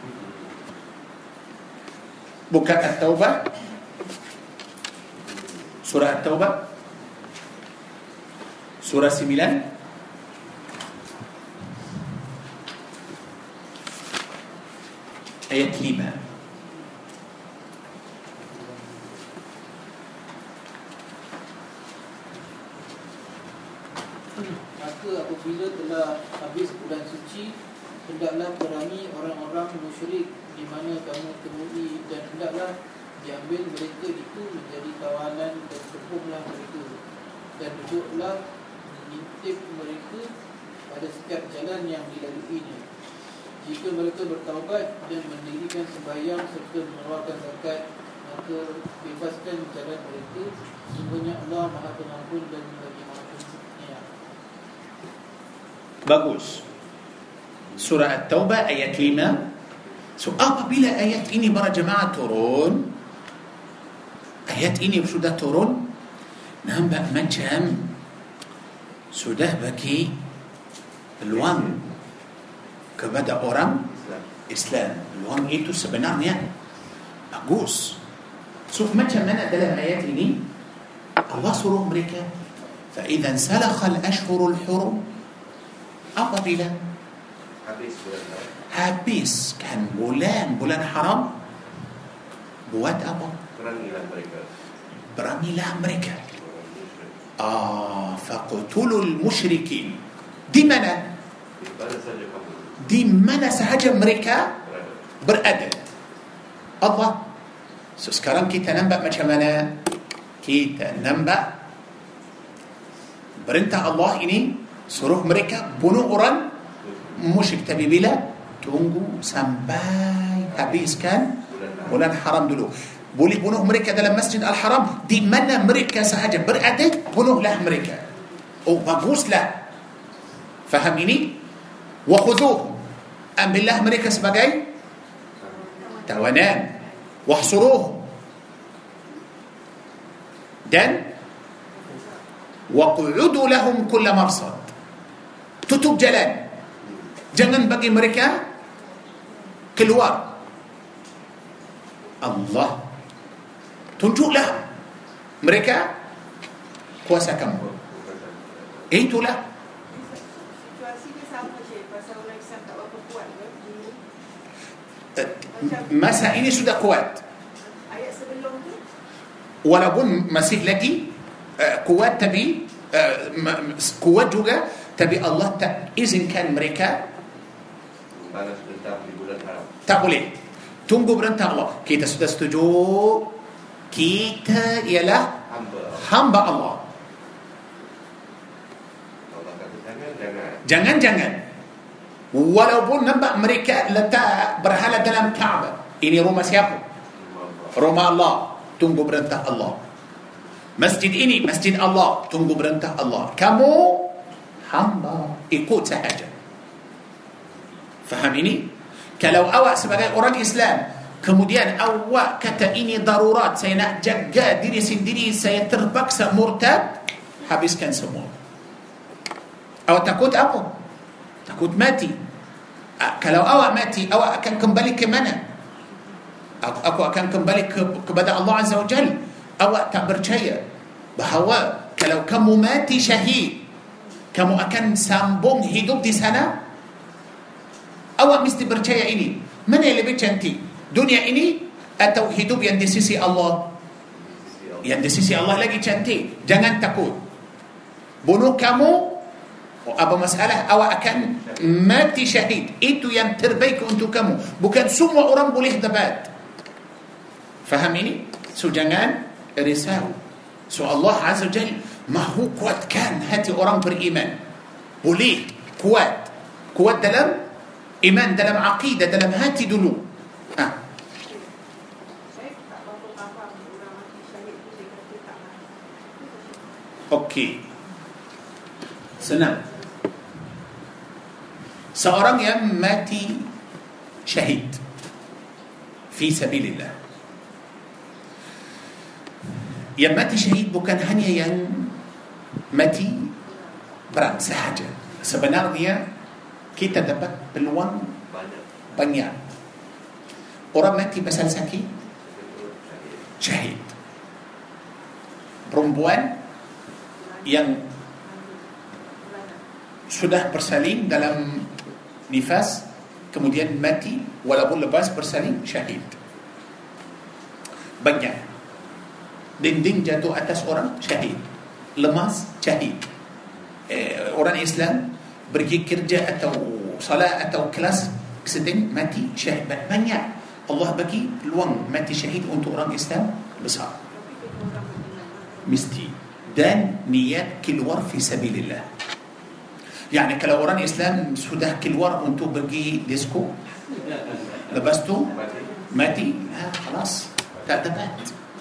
Bukan At-Taubah, surah At-Taubah surah 9 ayat 5. Maka apabila telah habis bulan suci, hendaklah perangi orang-orang musyrik di mana kamu temui, dan hendaklah diambil mereka itu menjadi tawanan dan tepunglah mereka, dan duduklah mengintip mereka pada setiap jalan yang dilaluinya. Jika mereka bertaubat dan mendirikan sembahyang serta mengeluarkan zakat, maka bebaskan jalan mereka. Sungguhnya Allah Maha Pengampun dan lagi Maha Penyayang. Bagus. Surah At-Taubah ayat 5. So apabila ayat ini para jemaah turun, ayat ini sudah turun, nampak macam sudah bagi peluang kepada orang Islam. Peluang itu sebenarnya bagus. So macam mana dalam ayat ini Allah suruh mereka فَإِذَا انْسَلَخَ الْأَشْهُرُ الْحُرُمُ, apabila habiskan bulan haram, buat apa? Berangilah mereka. فَقُتُلُوا الْمُشْرِكِينَ. Di mana? Di mana sahaja mereka berada. Allah. So sekarang kita nampak macam mana? Kita nampak perintah Allah ini suruh mereka bunuh orang musyrik, tapi bila tunggu sampai habiskan bulan haram dulu. Boleh bunuh mereka dalam Masjid Al-Haram, di mana mereka sahaja berada, bunuhlah mereka. Oh baguslah. Faham ini? Wa khudhuhum, ambillah mereka sebagai tawanan. Wahsuruhum, dan waqudu lahum kulla marsad, tutup jalan, jangan bagi mereka keluar. Allah tunjuklah mereka kuasa kamu. Itulah situasinya sama je, pasal orang Islam tak berapa kuat ke dulu. masa ini sudah kuat, Ayat sebelum tu walaupun masih lagi kuat, tapi kuat juga, tapi Allah tak izinkan mereka. balas dendam di bulan haram. Tak boleh. Tunggu perintah Allah. Kita sudah setuju, kita ialah hamba Allah. Allah kata jangan. Jangan walaupun nampak mereka letak berhala dalam Kaabah, ini rumah siapa? Rumah Allah. Tunggu perintah Allah. Masjid ini masjid Allah, tunggu perintah Allah. Kamu hamba, ikut sahaja. Faham ini? Kalau awak sebagai orang Islam, kemudian awak kata ini darurat, saya nak jaga diri sendiri, saya terpaksa murtad, habiskan semua. Awak takut apa? Takut mati. Kalau awak mati, awak akan kembali ke mana? Aku akan kembali kepada Allah Azza wa Jalla. Awak tak percaya bahawa kalau kamu mati syahid, kamu akan sambung hidup di sana? Awak mesti percaya ini. Mana yang lebih cantik, dunia ini atau hidup yang di sisi Allah? Yang di sisi Allah lagi cantik. Jangan takut. Bunuh kamu, apa masalah? Awak akan mati syahid. Itu yang terbaik untuk kamu. Bukan semua orang boleh dapat. Faham ini? So jangan risau. So Allah Azza wa Jalla mahu kuatkan hati orang beriman. Boleh kuat dalam iman, dalam aqidah, dalam hati dulu. saya tak berapa faham orang mati syahid tu dia kata tak mati. Okey. Senang. Seorang yang mati syahid fi sabilillah. Yang mati syahid bukan hanya yang mati perang sahaja. Sebenarnya kita dapat peluang banyak. Orang mati pasal sakit, syahid. Perempuan yang sudah bersalin dalam nifas, kemudian mati walaupun lepas bersalin, syahid. Banyak. Dinding jatuh atas orang, syahid. Lemas, syahid. orang Islam pergi kerja atau salat atau kelas sedang mati syahid. Banyak Allah bagi peluang mati syahid untuk orang Islam besar. Mesti. Dan niat keluar fi sabilillah. Yani kalau orang Islam sudah keluar untuk pergi disco, lepas tu mati, خلاص tak dapat.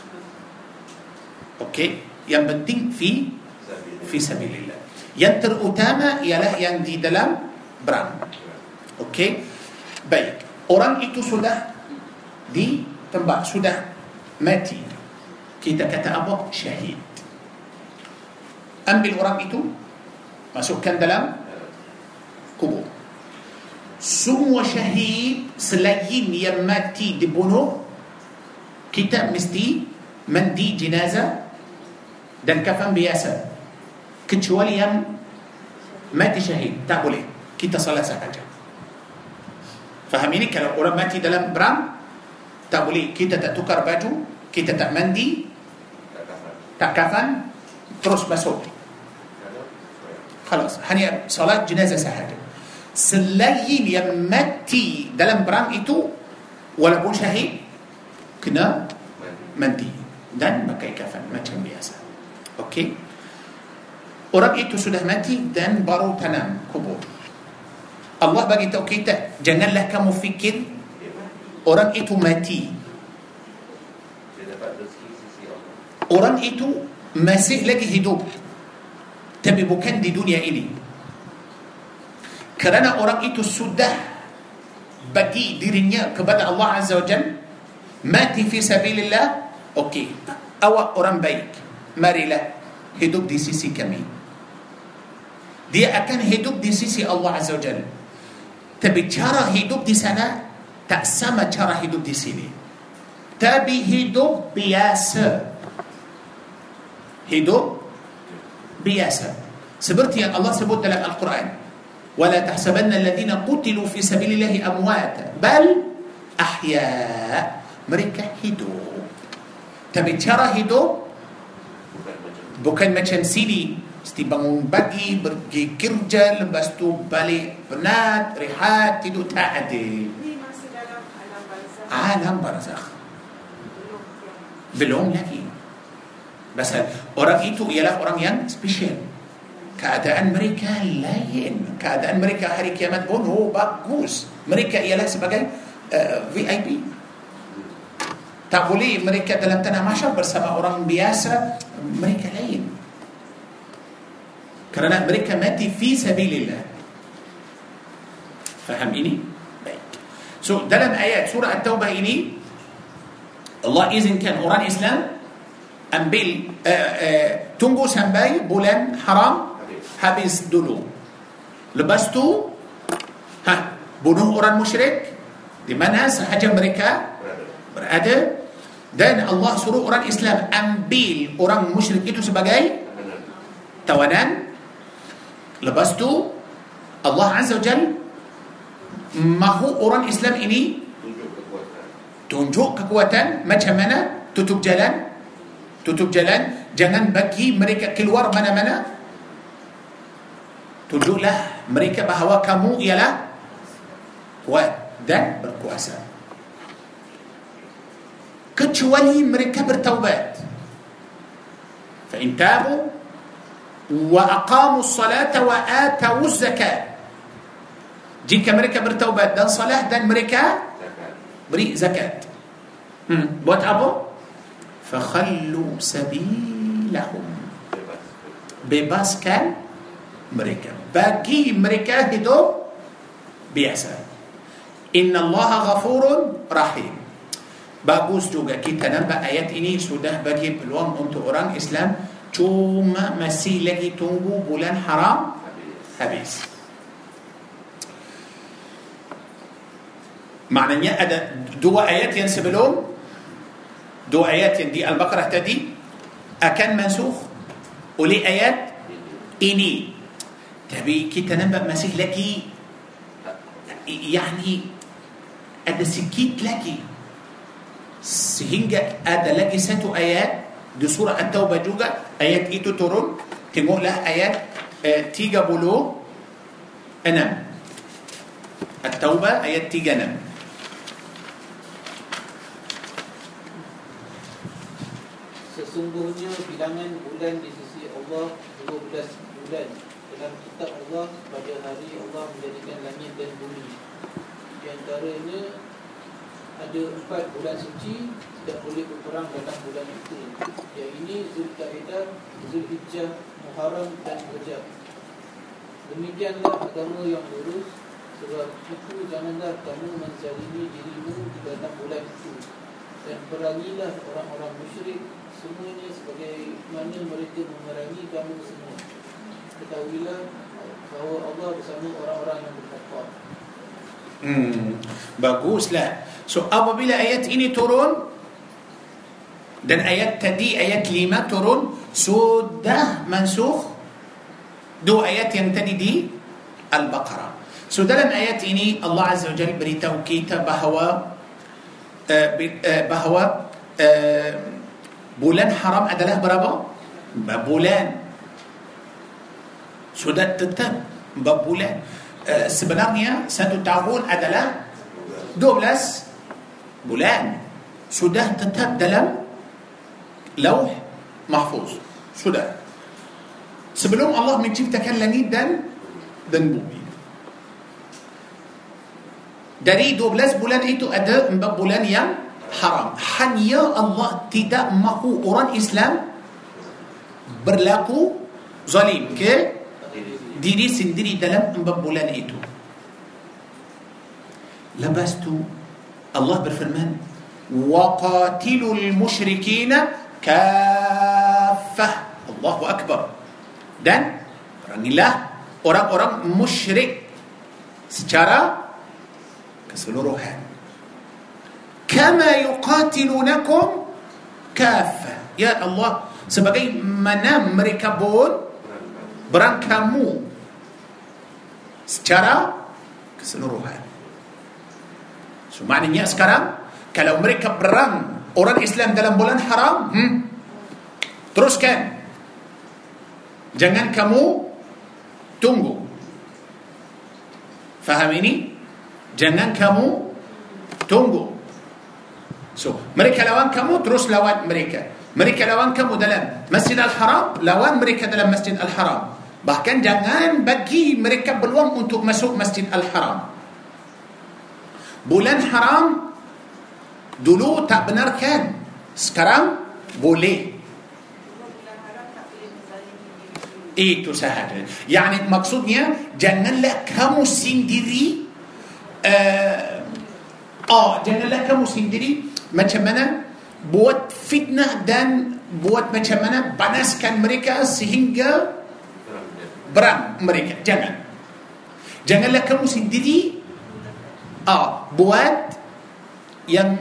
Okey, yang penting fi sabilillah. Yang terutama ialah yang di dalam perang. Okey, baik. Orang itu sudah ditembak, sudah mati. Kita kata apa? Syahid. Ambil orang itu, masukkan dalam kubur. Semua syahid selain yang mati dibunuh, kita mesti mandi jenazah dan kafan biasa. Kecuali yang mati syahid, tak boleh. Kita salat sahaja. Faham ini? Kalau orang mati dalam perang, tak boleh. Kita tak tukar baju, kita tak mandi, tak kafan, terus masuk. Khalas, hanya salat jenazah sahaja. Selain yang mati dalam perang itu, walaupun syahid, kena mandi dan pakai kafan macam biasa. Okey. Orang itu sudah mati dan baru tanam kubur. Allah bagi tahu kita, janganlah kamu fikir orang itu mati. Orang itu masih lagi hidup, tapi bukan di dunia ini. Kerana orang itu sudah bagi dirinya kepada Allah Azza wa Jalla, mati fi sabilillah. Okey, awak orang baik, marilah hidup di sisi kami. Dia akan hidup di sisi Allah Azza wa Jalla. Tapi cara hidup di sana tak sama cara hidup di sini. Tapi hidup biasa. Hidup biasa. Seperti yang Allah sebut dalam Al-Quran. وَلَا تَحْسَبَنَّ الَّذِينَ قُتِلُوا فِي سَبِيلِ اللَّهِ أَمْوَاتًا بَلْ أَحْيَاء. Mereka hidup. Tapi cara hidup bukan macam sini. Mesti bangun pagi, pergi kerja, lepas tu balik penat, rehat, tidur, tak ada. Ini masih dalam alam barzakh. Alam barzakh. Belum lagi. Pasal orang itu ialah orang yang spesial. Keadaan mereka lain. Keadaan mereka hari kiamat pun bagus. Mereka ialah sebagai VIP. Tak boleh mereka dalam tanah mahsyar bersama orang biasa. Mereka lain. Kerana mereka mati fi sabilillah. Faham ini? Baik. So dalam ayat surah At-Taubah ini, Allah izinkan orang Islam ambil tunggu sampai bulan haram habis dulu. Lepas tu bunuh orang musyrik di mana sahaja mereka berada, dan Allah suruh orang Islam ambil orang musyrik itu sebagai tawanan. Lepas tu Allah Azza wa Jalla mahu orang Islam ini tunjuk kekuatan. Macam mana? Tutup jalan. Jangan bagi mereka keluar mana-mana. Tunjuklah mereka bahawa kamu ialah kuat dan berkuasa. Kecuali mereka bertaubat. Fa in tabu wa aqamu as-salata wa atu az-zakat. Jika mereka bertaubat dan salat dan mereka beri zakat. Buat apa? Fakhallu sabilahum. Bebaskan mereka. Bagi mereka hidup biasa. Innallaha ghafurun rahim. Bagus juga kita nampak ayat ini sudah bagi peluang untuk orang Islam. Cuma masih lagi tunggu bulan haram habis. Maknanya ada dua ayat yang sebelum, dua ayat yang di Al-Baqarah tadi akan mansukh oleh ayat ini. Tapi kita nampak masih lagi yani ada sikit lagi, sehingga ada lagi satu ayat di surah At-Taubah juga, ayat itu turun. Tengoklah ayat 36. At-Taubah ayat 36. Sesungguhnya bilangan bulan di sisi Allah 12 bulan. Dalam kitab Allah pada hari Allah menjadikan langit dan bumi. Di antaranya ada 4 bulan suci, tidak boleh berperang dalam bulan itu. Yang ini Zulqa'dah, Zulhijjah, Muharram dan Rajab. Demikianlah agama yang lurus. Sebab itu janganlah kamu menzalimi dirimu di dalam bulan itu. Dan perangilah orang-orang musyrik semuanya sebagaimana mereka memerangi kamu semua. Ketahuilah bahawa Allah bersama orang-orang yang bertakwa. Baguslah. So apabila ayat ini turun dan ayat tadi ayat 5 turun, sudah mansukh dua ayat yang tadi di Al-Baqarah. So dalam ayat ini Allah Azza wa Jalla beritahu kita bahawa bulan haram adalah berapa? Bulan. Sudah tetap berbulan. Sebenarnya 1 tahun adalah 12 bulan. Sudah tetap dalam lauh mahfuz. Sudah. Sebelum Allah menciptakan langit dan bumi. Dari 12 bulan itu ada 4 bulan yang haram. Hanya Allah tidak mahu orang Islam berlaku zalim ke diri sendiri dalam 4 bulan itu. Lepas tu Allah berfirman, waqatilul musyrikina kaffah. Allahu Akbar. Dan perangilah orang-orang musyrik secara keseluruhan. Kama yuqatilunakum kaffah. Ya Allah, sebagaimana mereka pun berang kamu secara keseluruhan. So maknanya sekarang kalau mereka berang orang Islam dalam bulan haram, teruskan. Jangan kamu tunggu. Faham ini? Jangan kamu tunggu. So mereka lawan kamu, terus lawan mereka. Mereka lawan kamu dalam Masjid Al-Haram, lawan mereka dalam Masjid Al-Haram. Bahkan jangan bagi mereka peluang untuk masuk Masjid Al-Haram. Bulan haram dulu tak benarkan, sekarang boleh. Itu sahaja. Yani maksudnya janganlah kamu sendiri janganlah kamu sendiri macam mana buat fitnah dan buat macam mana panaskan mereka sehingga berang mereka. Janganlah kamu sendiri buat yang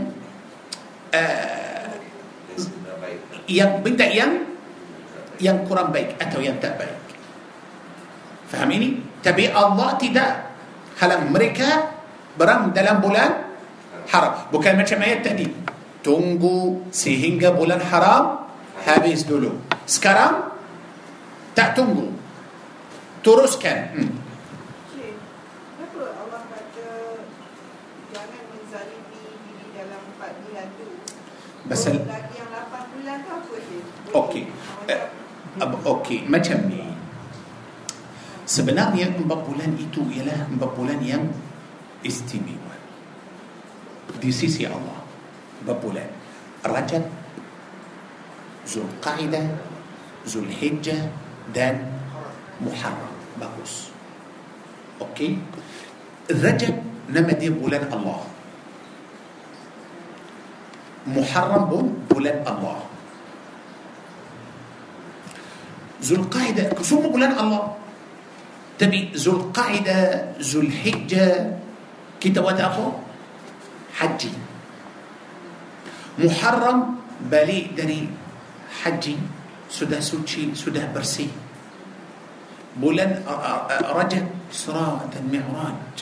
benda yang kurang baik atau yang tak baik. Faham ini? Tapi Allah tidak halang mereka berang dalam bulan haram. Bukan macam ayat tadi, tunggu sehingga bulan haram habis dulu. Sekarang tak tunggu, teruskan. Kenapa Allah kata jangan menzalimi diri dalam 4 bulan tu? Pasal Lagi yang 8 bulan tu apa je? Okey. Okey, macam ni. Sebenarnya 4 bulan itu ialah 4 bulan yang istimewa di sisi Allah. 4 bulan Rajab, Zulqa'dah, Zulhijjah dan Muharram. Bagus. Okey. Rajab nama dia bulan Allah. Muharram pun bulan Allah. Zulqa'dah semua bulan Allah. Tapi Zulqa'dah, Zulhijjah kita buat apa? Haji. Muharram balik dari haji, sudah suci, sudah bersih. Bulan Rajab Isra dan Mi'raj.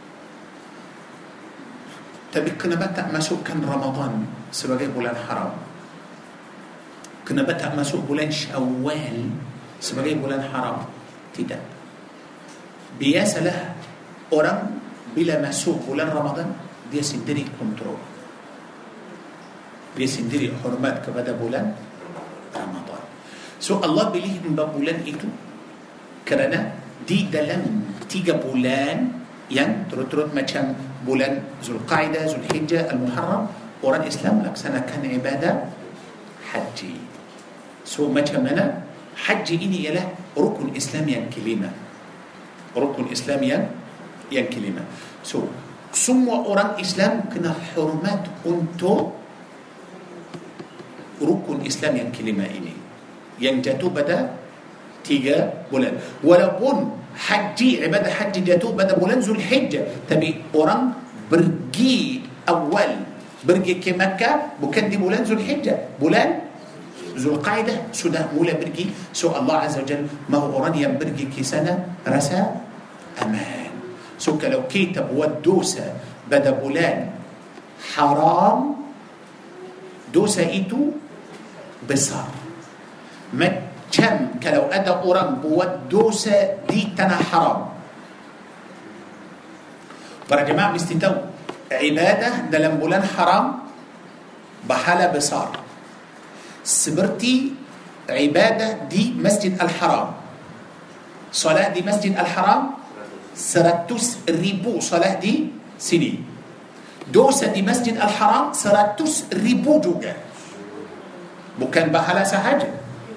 Tapi kenapa tak masukkan Ramadan sebagai bulan haram? Kenapa tak masuk bulan Syawal sebagai bulan haram? Tidak. Biasalah orang bila masuk bulan Ramadan, dia sendiri kontrol, dia sendiri hormat kepada bulan Ramadan. So Allah pilih 4 bulan itu kerana di dalam 3 bulan yang turut-turut macam bulan Zulqaidah, Zulhijjah, Al-Muharram, orang Islam laksanakan ibadah haji. So macam mana? Haji ini ialah rukun Islam yang kelima. Rukun Islam yang kelima. So semua orang Islam kena hormat untuk rukun Islam yang kelima ini, yang jatuh pada 3 bulan. Walaupun haji, ibadah haji jatuh pada bulan Zulhijjah, tapi orang pergi awal, pergi ke Makkah bukan di bulan Zulhijjah, bulan Zulqaidah sudah mulai pergi. So Allah Azza wa Jalla mahu orang yang pergi ke sana rasa aman. So kalau kita buat dosa pada bulan haram, dosa itu besar. Macam kalau ada orang buat dosa di tanah haram. Para jemaah mesti tahu, ibadah dalam bulan haram pahala besar. Seperti ibadah di Masjid Al-Haram. Salat di Masjid Al-Haram 100,000 salat di sini. Dosa di Masjid Al-Haram 100,000 juga. Bukan pahala sahaja,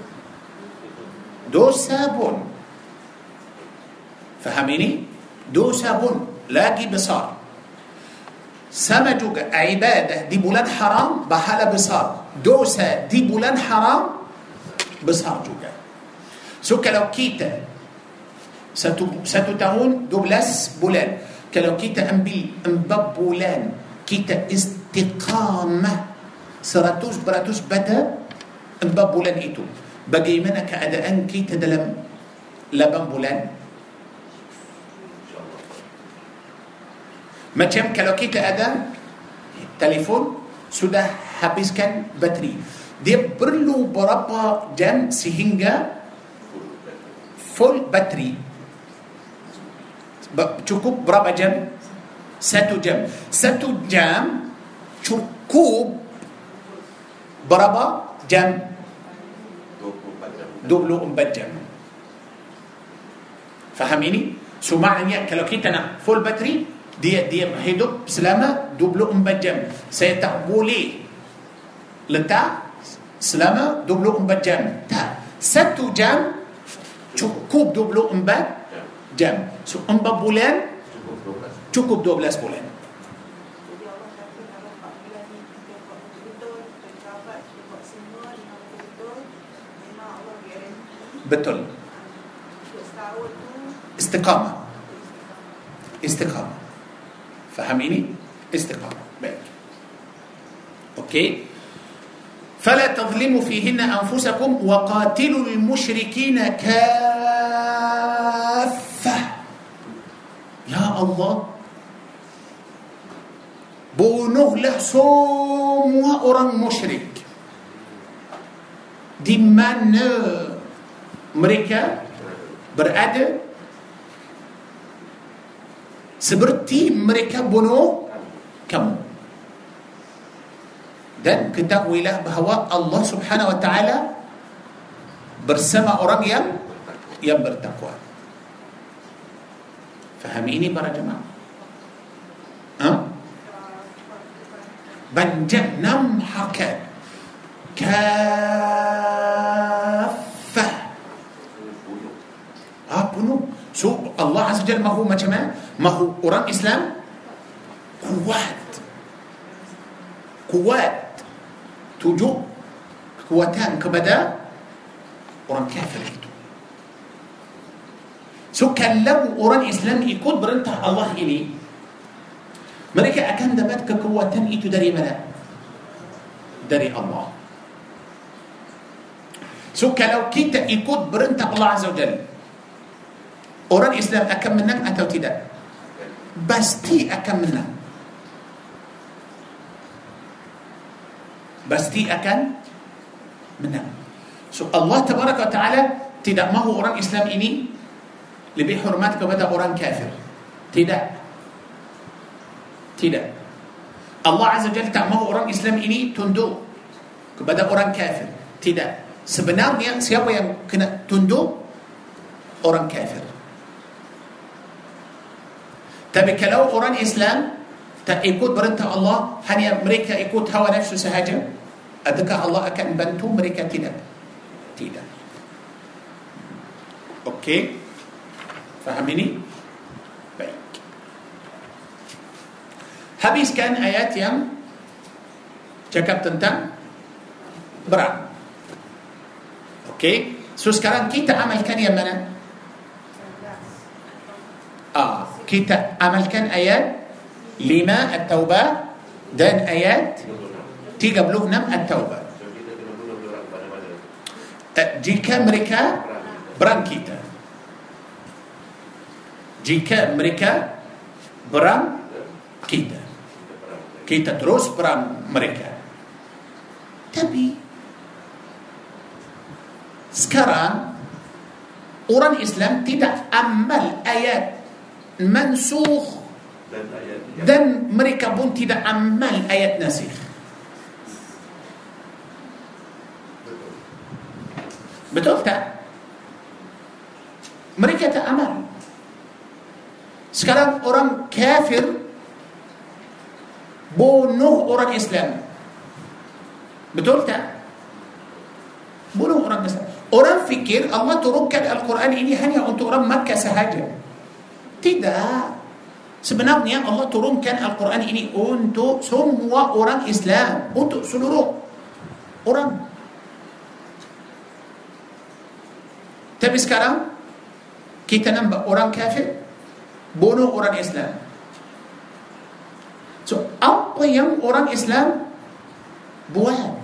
dosa pun. Faham ini? Dosa pun lagi besar. Sama juga ibadah di bulan haram pahala besar, dosa di bulan haram besar juga. So kalau kita satu tahun 12 bulan, kalau kita ambil 4 bulan, kita istiqamah 100% pada 4 bulan itu, bagaimana keadaan kita dalam 8 bulan? Macam kalau kita ada telefon sudah habiskan bateri, dia perlu berapa jam sehingga full bateri? Cukup berapa jam? 1 jam. 1 jam cukup berapa jam? 24 jam. Faham ini? So maknanya kalau kita nak full bateri, dia hidup selama 24 jam. Saya tak boleh letak selama 24 jam. Tak. 1 jam cukup 24 jam. So 4 bulan cukup 12 bulan. Jadi Allah kata kalau 4 bulan ni kita buat betul-betul, kita kerabat, kita buat semua dengan betul-betul, memang Allah garanti. Betul. Untuk setahun tu Istiqamah. Istiqamah. Faham ini? Istiqamah. Baik. Okey. فلا تظلموا فيهن أنفسكم وقاتلوا المشركين كافة. يا الله، bunuhlah semua orang musyrik di mana mereka berada, seperti mereka bunuh kamu. Dan ketahuilah bahawa Allah Subhanahu wa ta'ala bersama orang yang bertakwa. Faham ini para jemaah? Banyak 6 harakat. Kafah. Penuh. So Allah Azza Jalla mahu macam mana? Mahu orang Islam kuat. Tunjuk kekuatan kepada orang kafir itu. So kalau orang Islam ikut perintah Allah ini, mereka akan dapat kekuatan itu dari mana? Dari Allah. So kalau kita ikut perintah Allah Azza wa Jalla, orang Islam akan menang atau tidak? Pasti akan menang. Pasti akan menang. So Allah Tabaraka wa Ta'ala tidak mahu orang Islam ini lebih hormat kepada orang kafir. Tidak. Allah Azza wa Jalla tak mahu orang Islam ini tunduk kepada orang kafir. Tidak. Sebenarnya siapa yang kena tunduk? Orang kafir. Tapi kalau orang Islam tak ikut perintah Allah, hanya mereka ikut hawa nafsu sahaja, adakah Allah akan bantu mereka? Tidak. Okey, faham ini? Baik. Habiskan ayat yang cakap tentang perang. Okey, so sekarang kita amalkan yang mana? Kita amalkan ayat 5 At-Taubah dan ayat 36 At-Taubah. Jika mereka berang kita, kita terus perang mereka. Tapi sekarang orang Islam tidak amal ayat mansukh, dan mereka pun tidak amal ayat nasikh. Betul tak? Mereka tak amal. Sekarang orang kafir bunuh orang Islam. Betul tak? Bunuh orang Islam. Orang fikir Allah turunkan Al-Quran ini hanya untuk orang Makkah sahaja. Tidak. Sebenarnya Allah turunkan Al-Quran ini untuk semua orang Islam, untuk seluruh orang. Tapi sekarang kita nampak orang kafir bunuh orang Islam. So apa yang orang Islam buat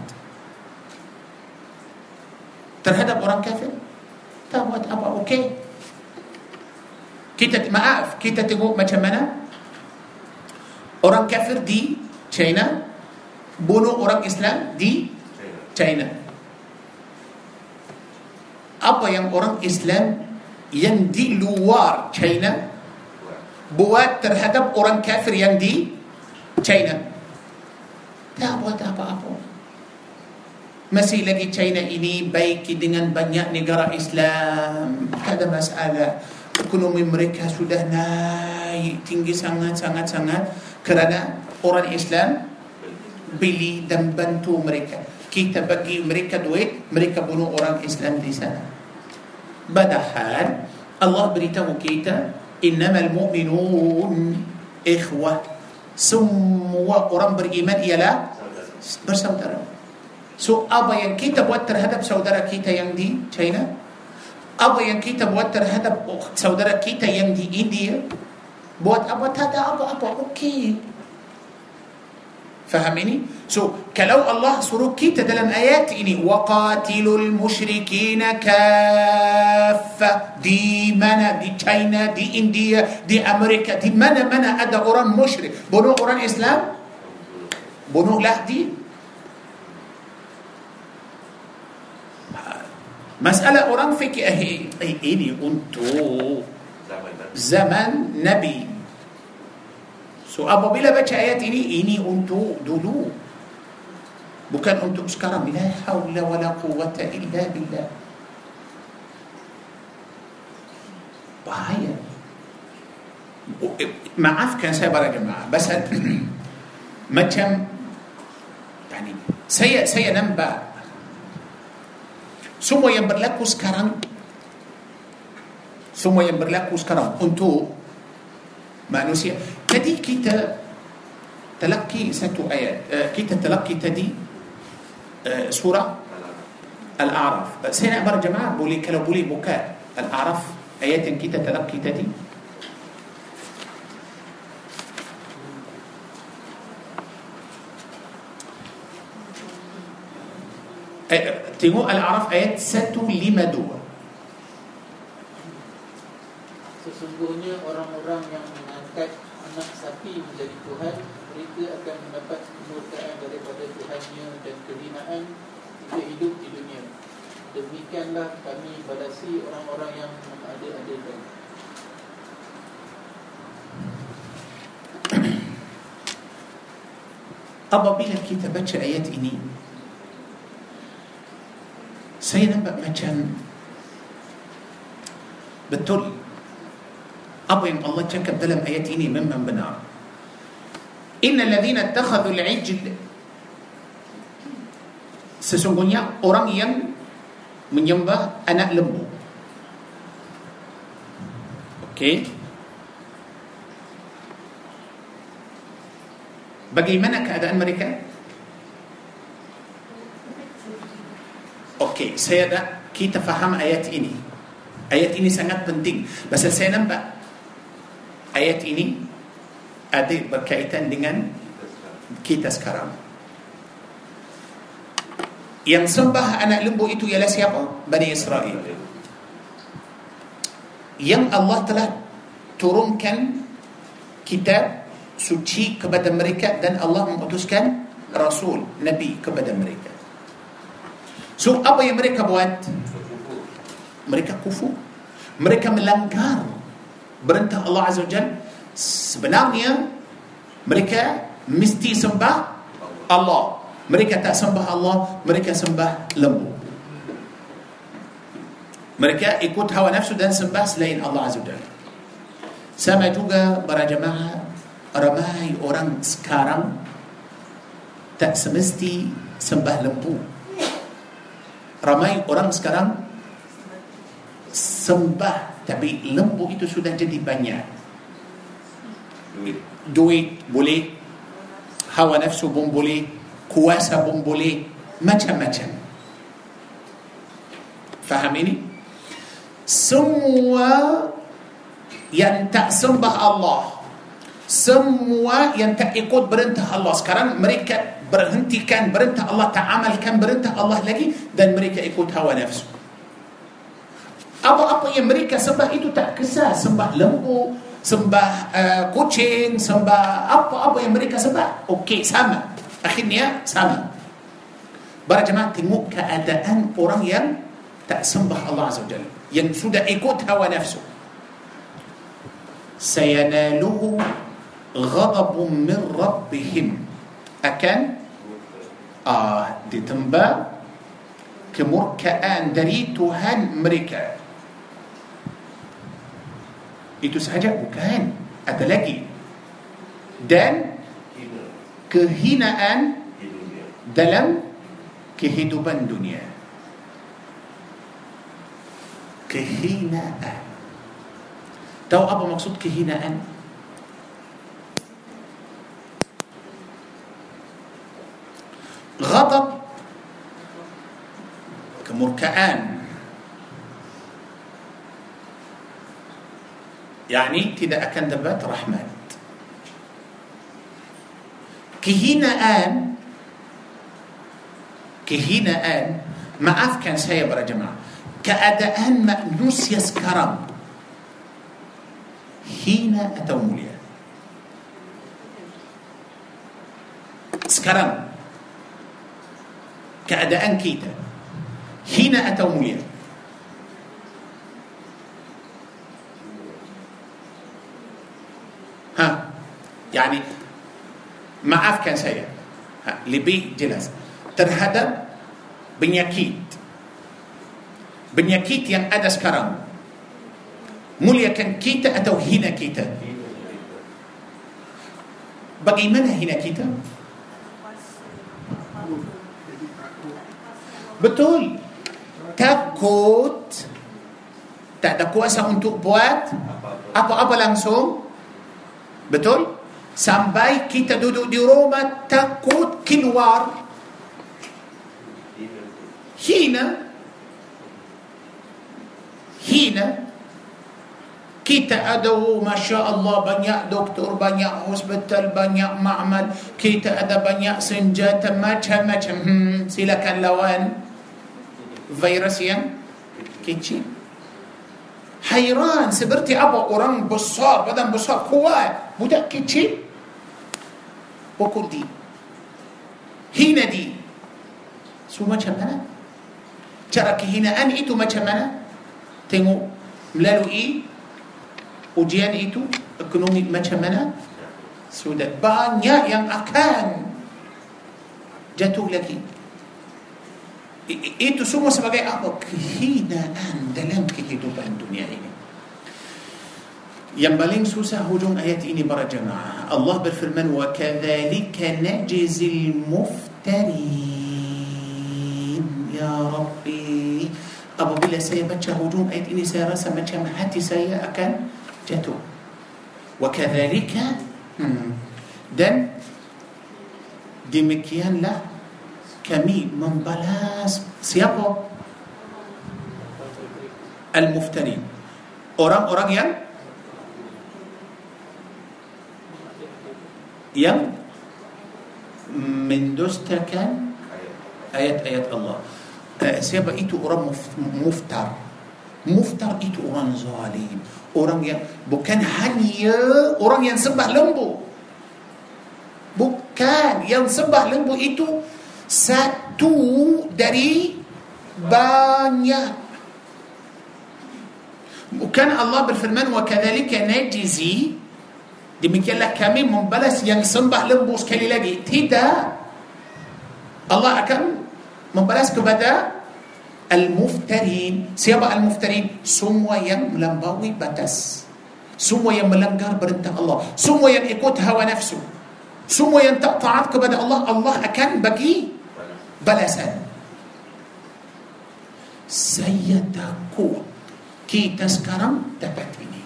terhadap orang kafir? Tak buat apa. Okey, kita tengok macam mana orang kafir di China bunuh orang Islam di China. Apa yang orang Islam yang di luar China buat terhadap orang kafir yang di China? Tak buat apa-apa. Masih lagi China ini baik dengan banyak negara Islam, tak ada masalah. Ekonomi mereka sudah naik tinggi sangat kerana orang Islam beli dan bantu mereka. Kita bagi mereka duit, mereka bunuh orang Islam di sana. Padahal Allah beritahu kita, innamal mu'minun ikhwah. Semua orang beriman ialah bersaudara. So apa yang kita buat terhadap saudara kita yang di China, apa yang kita buat terhadap saudara kita yang di India, buat apa? Tak ada apa-apa. Okey. Faham ini? So kalau Allah suruh kita dalam ayat ini, waqatilul musyrikina kaffah, di mana? Di China, di India, di Amerika, di mana-mana ada orang musyrik bunuh orang Islam, bunuhlah dia. Masalah orang fikir ini untuk zaman Nabi. So apabila baca ayat ini untuk dulu, bukan untuk sekarang. La haula wala quwwata illa billah. Bahaya. Maafkan saya para jemaah, bas macam tadi saya nampak semua yang berlaku sekarang untuk manusia. Tadi kita telaki satu ayat, kita telaki tadi surah Al-A'raf. Saya nak berjemaah, boleh kalau boleh buka Al-A'raf, ayat yang kita telaki tadi. Tengok Al-A'raf ayat 152. Sesungguhnya orang-orang yang mengangkat anak sapi menjadi Tuhan, mereka akan mendapat kemurkaan daripada Tuhannya dan kehinaan jika hidup di dunia. Demikianlah kami balasi orang-orang yang mengada-adakan. apabila kita baca ayat ini, saya nampak macam betul apa yang Allah cakap dalam ayat ini memang benar. Innal ladzina ittakhadhul ijl, sesungguhnya orang yang menyembah anak lembu. Okey, bagaimana keadaan mereka? Okey, kita faham ayat ini. Ayat ini sangat penting. Pasal saya nampak ayat ini ada berkaitan dengan kita sekarang. Yang sembah anak lembu itu ialah siapa? Bani Israel. Yang Allah telah turunkan kitab suci kepada mereka dan Allah mengutuskan Rasul, Nabi kepada mereka. So apa yang mereka buat? Mereka kufur. Mereka melanggar perintah Allah Azza wa Jalla. Sebenarnya mereka mesti sembah Allah. Mereka tak sembah Allah, mereka sembah lembu. Mereka ikut hawa nafsu dan sembah selain Allah Azza wa Jalla. Sama juga para jemaah, ramai orang sekarang tak semesti sembah lembu. Ramai orang sekarang sembah, tapi lembu itu sudah jadi banyak. Duit boleh, hawa nafsu pun boleh, kuasa pun boleh, macam-macam. Faham ini? Semua yang tak sembah Allah, semua yang tak ikut perintah Allah, sekarang mereka berhentikan perintah Allah, tak amalkan perintah Allah lagi, dan mereka ikut hawa nafsu. Apa-apa yang mereka sembah itu tak kisah. Sembah lembu, sembah kucing, sembah apa-apa yang mereka sembah, okey, sama. Akhirnya sama. Para jemaah, tengok keadaan orang yang tak sembah Allah Azza wa Jalla, yang sudah ikut hawa nafsu. Sayanaluhu ghadabun min rabbihim, akan ditemba kemurkaan dari Tuhan mereka. Itu sahaja bukan, ada lagi. Dan kehinaan dalam kehidupan dunia. Kehinaan. Tahu apa maksud kehinaan? Ghadab, kemurkaan, yakni tidak akan dapat rahmat. Kehinaan, maafkan saya para jemaah, keadaan manusia sekarang hina atau mulia? Sekarang keadaan kita hina atau mulia? Yani maafkan saya, lebih jelas terhadap penyakit yang ada sekarang, muliakan kita atau hina kita? Bagaimana hina kita? Betul, takut, tak ada kuasa untuk buat apa-apa langsung. Betul? Sampai kita duduk di rumah takut keluar. Hina. Kita ada, Masya Allah, banyak doktor, banyak hospital, banyak ma'mal, kita ada banyak senjata macam-macam. Silakan lawan virus yang kecil. Hairan, seperti apa orang besar, badan besar, kuat, budak kecil pukul dia, hina dia. So macam mana cara kehinaan itu? Macam mana? Tengok melalui ujian itu, ekonomi macam mana. Sudah banyak yang akan jatuh lagi. Itu semua sebagai apa? Kehinaan dalam kehidupan dunia ini. Yang paling susah hujung ayat ini para jemaah, Allah berfirman, wa kadzalika najzil muftarin. Ya Rabbi, apabila saya baca hujung ayat ini, saya rasa macam hati saya akan jatuh. Wa kadzalika, dan demikianlah kami membalas siapa? Al-muftarin, orang-orang yang mendustakan ayat-ayat Allah. Siapa itu orang muftar? Muftar itu orang zalim, orang yang bukan hanya orang yang sembah lembu. Bukan, yang sembah lembu itu satu dari banyak. Bukan Allah berfirman, wa kadzalika najzi, demikianlah kami membalas yang sembah lembu sekali lagi. Tidak, Allah akan membalas kepada al-muftarin. Siapa al-muftarin? Semua yang melampaui batas, semua yang melanggar perintah Allah, semua yang ikut hawa nafsu, semua yang tak taat kepada Allah, Allah akan bagi balasan. Saya takut kita sekarang dapat ini.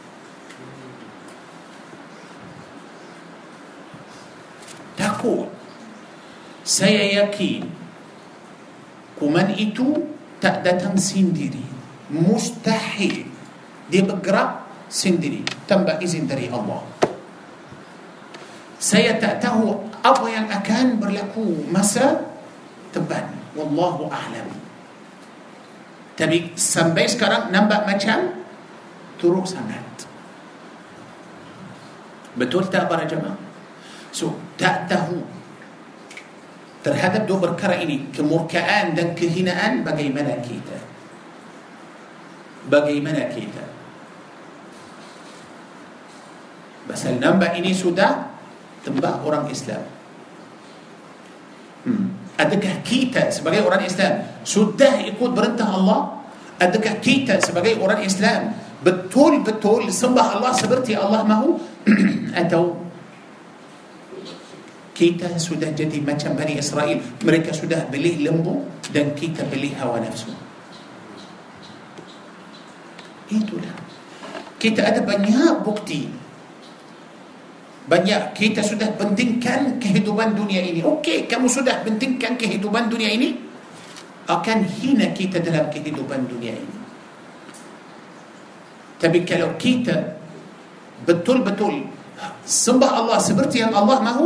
Takut. Saya yakin kuman itu tak datang sendiri. Mustahil dia bergerak sendiri tanpa izin dari Allah. Saya tak tahu apa yang akan berlaku masa depan, wallahu a'lam. Tapi sampai sekarang nampak macam teruk sangat. Betul tak para jemaah? So, tak tahu terhadap dua perkara ini, kemurkaan dan kehinaan, bagaimana kita? Bagaimana kita? Pasal nampak ini sudah tembak orang Islam. Adakah kita sebagai orang Islam sudah ikut perintah Allah? Adakah kita sebagai orang Islam betul-betul sembah Allah seperti Allah mahu? Atau kita sudah jadi macam Bani Israel, mereka sudah beli lembu dan kita beli hawa nafsu? Itulah, kita ada banyak bukti, banyak kita sudah pentingkan kehidupan dunia ini. Okey, kamu sudah pentingkan kehidupan dunia ini, akan hina kita dalam kehidupan dunia ini. Tapi kalau kita betul-betul sembah Allah seperti yang Allah mahu,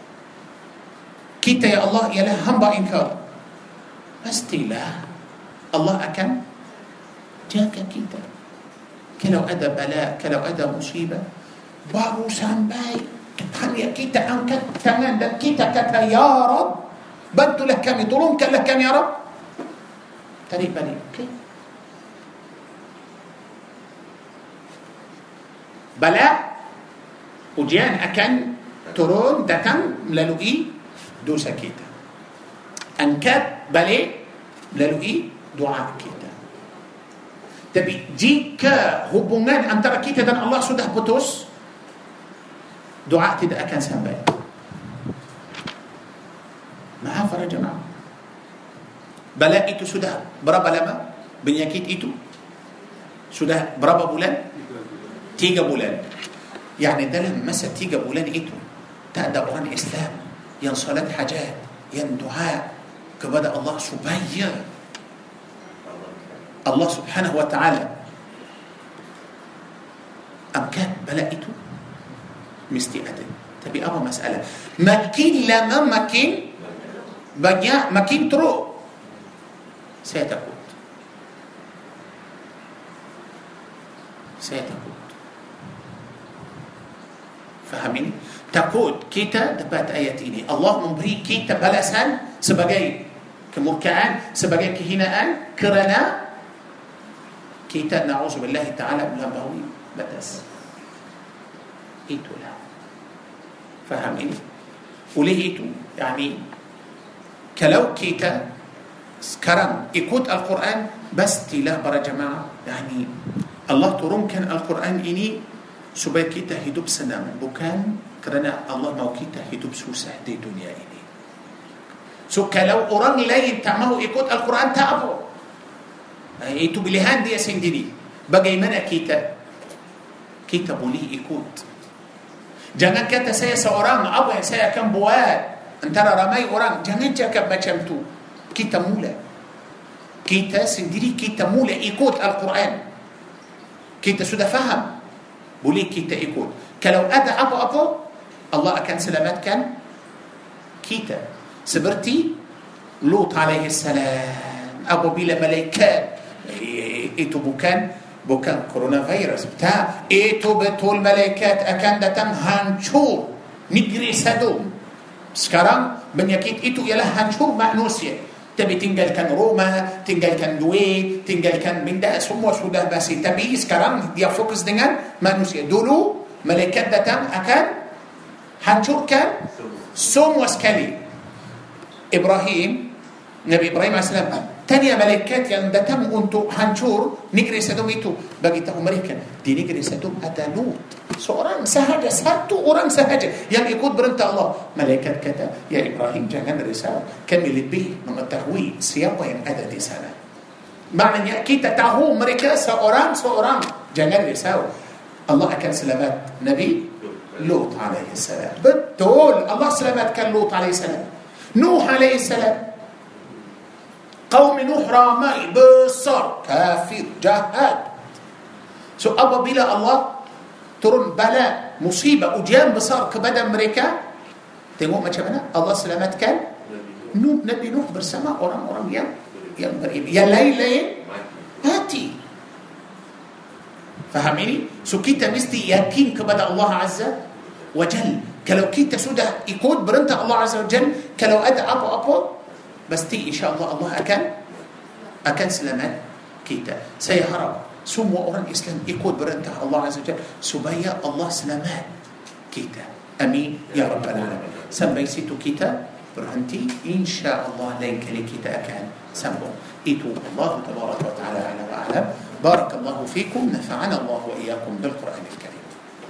kita ya Allah ialah hamba Engkau, pastilah Allah akan jaga kita. Kalau ada bala, kalau ada musibah, baru sampai hanya kita angkat tangan dan kita kata, ya Rab, bantulah kami, tolongkanlah kami ya Rab. Tarik balik. Okay. Bala, ujian akan turun, datang melalui dosa kita. Angkat balik melalui doa kita. Tapi jika hubungan antara kita dan Allah sudah putus, doa tidak akan sampai. Maaf para jemaah, bala itu sudah berapa lama? Penyakit itu sudah berapa bulan? 3 bulan. Yani dalam masa 3 bulan itu tak ada orang Islam yang salat hajat, yang doa kepada Allah supaya Allah subhanahu wa ta'ala angkat bala itu. Mesti ada. Tapi apa masalah? Makin lama makin banyak, makin teruk. Saya takut. Saya takut. Faham ini? Takut kita dapat ayat ini, Allah memberi kita balasan sebagai kemurkaan, sebagai kehinaan, kerana kita na'udzubillah ta'ala melampaui batas. Itulah. Faham ini? Oleh itu, yani Kalau kita sekarang ikut Al-Quran, pastilah para jemaah, yani Allah turunkan Al-Quran ini supaya kita hidup senang, bukan kerana Allah mau kita hidup susah di dunia ini. So kalau orang lain tak mau ikut Al-Quran, tak apa, itu pilihan dia sendiri. Bagaimana kita boleh ikut? Jangan kata saya seorang, apa yang saya akan buat antara ramai orang. Jangan cakap macam tu. Kita mula, kita sendiri, kita mula ikut Al-Quran. Kita sudah faham, boleh kita ikut. Kalau ada apa-apa, Allah akan selamatkan kita. Seperti Lut alaihi salam, apabila malaikat, itu bukan coronavirus, itu betul malaikat akan datang hancur negeri Sodom. Sekarang penyakit itu ialah hancur manusia. Tapi tinggalkan rumah, tinggalkan duit, tinggalkan benda, semua sudah basi. Tapi sekarang dia fokus dengan manusia. Dulu malaikat datang akan hancurkan semua sekali. Nabi Ibrahim AS tanya malaikat yang datang untuk hancur negeri Sodom itu, bagi tahu mereka di negeri Sodom ada Lut, seorang sahaja, satu orang sahaja yang ikut perintah Allah. Malaikat kata, ya Ibrahim, jangan risau, kami lebih mengetahui siapa yang ada di sana. Maknanya kita tahu mereka seorang, jangan risau, Allah akan selamat Nabi Lut alaihi salam. Betul, Allah selamatkan Lut alaihi salam. Nuh alaihi salam, kaum Nuh ramai besar, kafir, jahat. So apabila Allah turun bala, musibah, ujian besar kepada mereka, tengok macam mana Allah selamatkan Nabi Nuh bersama orang-orang yang beriman. Yang lain-lain mati. Faham ini? So kita mesti yakin kepada Allah Azza wa Jal. Kalau kita sudah ikut perintah Allah Azza wa Jal, kalau ada apa-apa, pasti insya-Allah Allah akan selamat kita. Saya harap semua orang Islam ikut perintah Allah Azza wa Jalla supaya Allah selamat kita. Amin ya rabbal alamin. Sampai situ kita berhenti, insya-Allah lain kali kita akan sambung. Itu Allah tabaraka wa taala ala wa alam. Barakallahu fikum, nafa'ana Allah wa iyyakum bil Qur'anil Karim.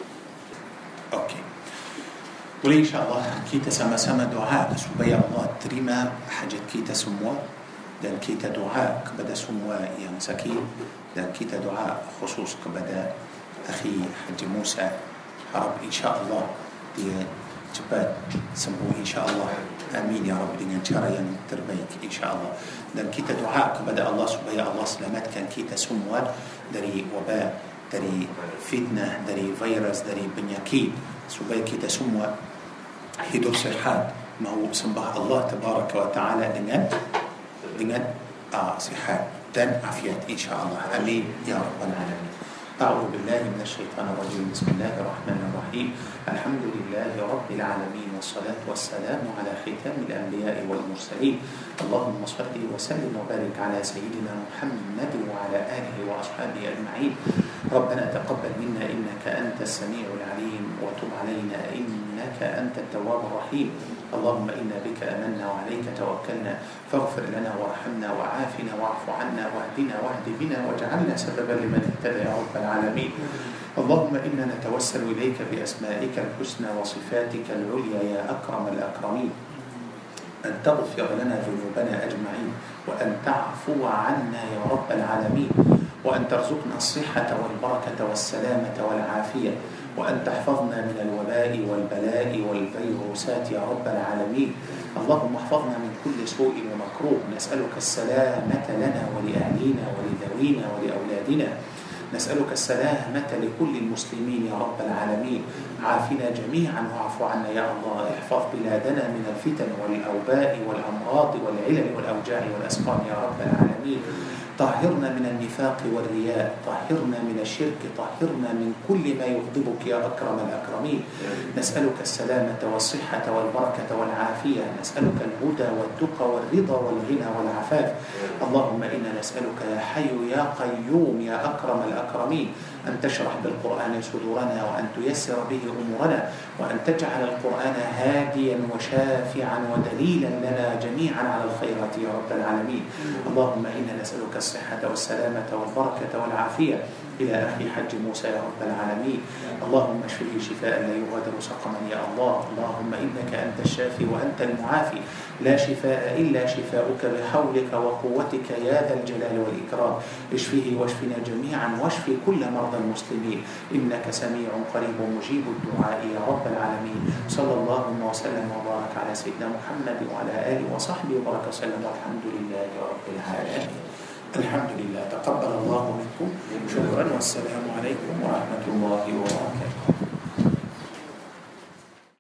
Okey. Boleh insya-Allah kita sama-sama doa supaya Allah terima hajat kita semua, dan kita doa kepada semua yang sakit, dan kita doa khusus kepada akhi Haji Musa. Harap insya-Allah dia cepat sembuh insya-Allah. Amin ya Rabb, dengan cara yang terbaik insya-Allah. Dan kita doa kepada Allah supaya Allah selamatkan kita semua dari wabak, dari fitnah, dari virus, dari penyakit, supaya kita semua hidup sehat, mau sembah Allah tabaraka wa taala dengan sihat dan afiat insya-Allah. Amin ya rabbal alamin. أعوذ بالله من الشيطان الرجيم. بسم الله الرحمن الرحيم. الحمد لله رب العالمين، والصلاة والسلام على ختام الأنبياء والمرسلين. اللهم صل وسلم وبارك على سيدنا محمد وعلى آله وأصحابه أجمعين. ربنا تقبل منا إنك أنت السميع العليم، وتب علينا إنك أنت التواب الرحيم. اللهم إنا بك آمنا وعليك توكلنا، فاغفر لنا وارحمنا وعافنا واعف عنا واهدنا واهد بنا واجعلنا سببا لمن اهتدى يا رب العالمين. اللهم إنا نتوسل إليك بأسمائك الحسنى وصفاتك العليا يا أكرم الأكرمين، أن تغفر لنا ذنوبنا أجمعين، وأن تعفو عنا يا رب العالمين، وأن ترزقنا الصحة والبركة والسلامة والعافية، وأن تحفظنا من الوباء والبلاء والفيروسات يا رب العالمين. اللهم احفظنا من كل سوء ومكروه. نسألك السلامة لنا ولأهلينا ولذوينا ولأولادنا. نسألك السلامة لكل المسلمين يا رب العالمين. عافنا جميعا واعف عنا يا الله. احفظ بلادنا من الفتن والأوباء والأمراض والعلل والأوجاع والأسقام يا رب العالمين. طهرنا من النفاق والرياء، طهرنا من الشرك، طهرنا من كل ما يغضبك يا أكرم الأكرمين. نسألك السلامة والصحة والبركة والعافية، نسألك الهدى والتقى والرضا والغنى والعفاف. اللهم إنا نسألك يا حي يا قيوم يا أكرم الأكرمين أن تشرح بالقرآن صدورنا، وأن تيسر به أمورنا، وأن تجعل القرآن هاديا وشافعا ودليلا لنا جميعا على الخيرات يا رب العالمين. اللهم إنا نسألك الصحة والسلامة والبركة والعافية إلى أخي حج موسى يا رب العالمين. اللهم اشفه شفاء لا يغادر سقما يا الله. اللهم إنك أنت الشافي وأنت المعافي، لا شفاء إلا شفاؤك بحولك وقوتك يا ذا الجلال والإكرام. اشفه واشفنا جميعا، واشف كل مرضى المسلمين، إنك سميع قريب مجيب الدعاء يا رب العالمين. صلى الله وسلم وبارك على سيدنا محمد وعلى آله وصحبه وبارك وسلم، والحمد لله رب العالمين. الحمد لله. تقبل الله منكم. شكرا، والسلام عليكم ورحمة الله وبركاته.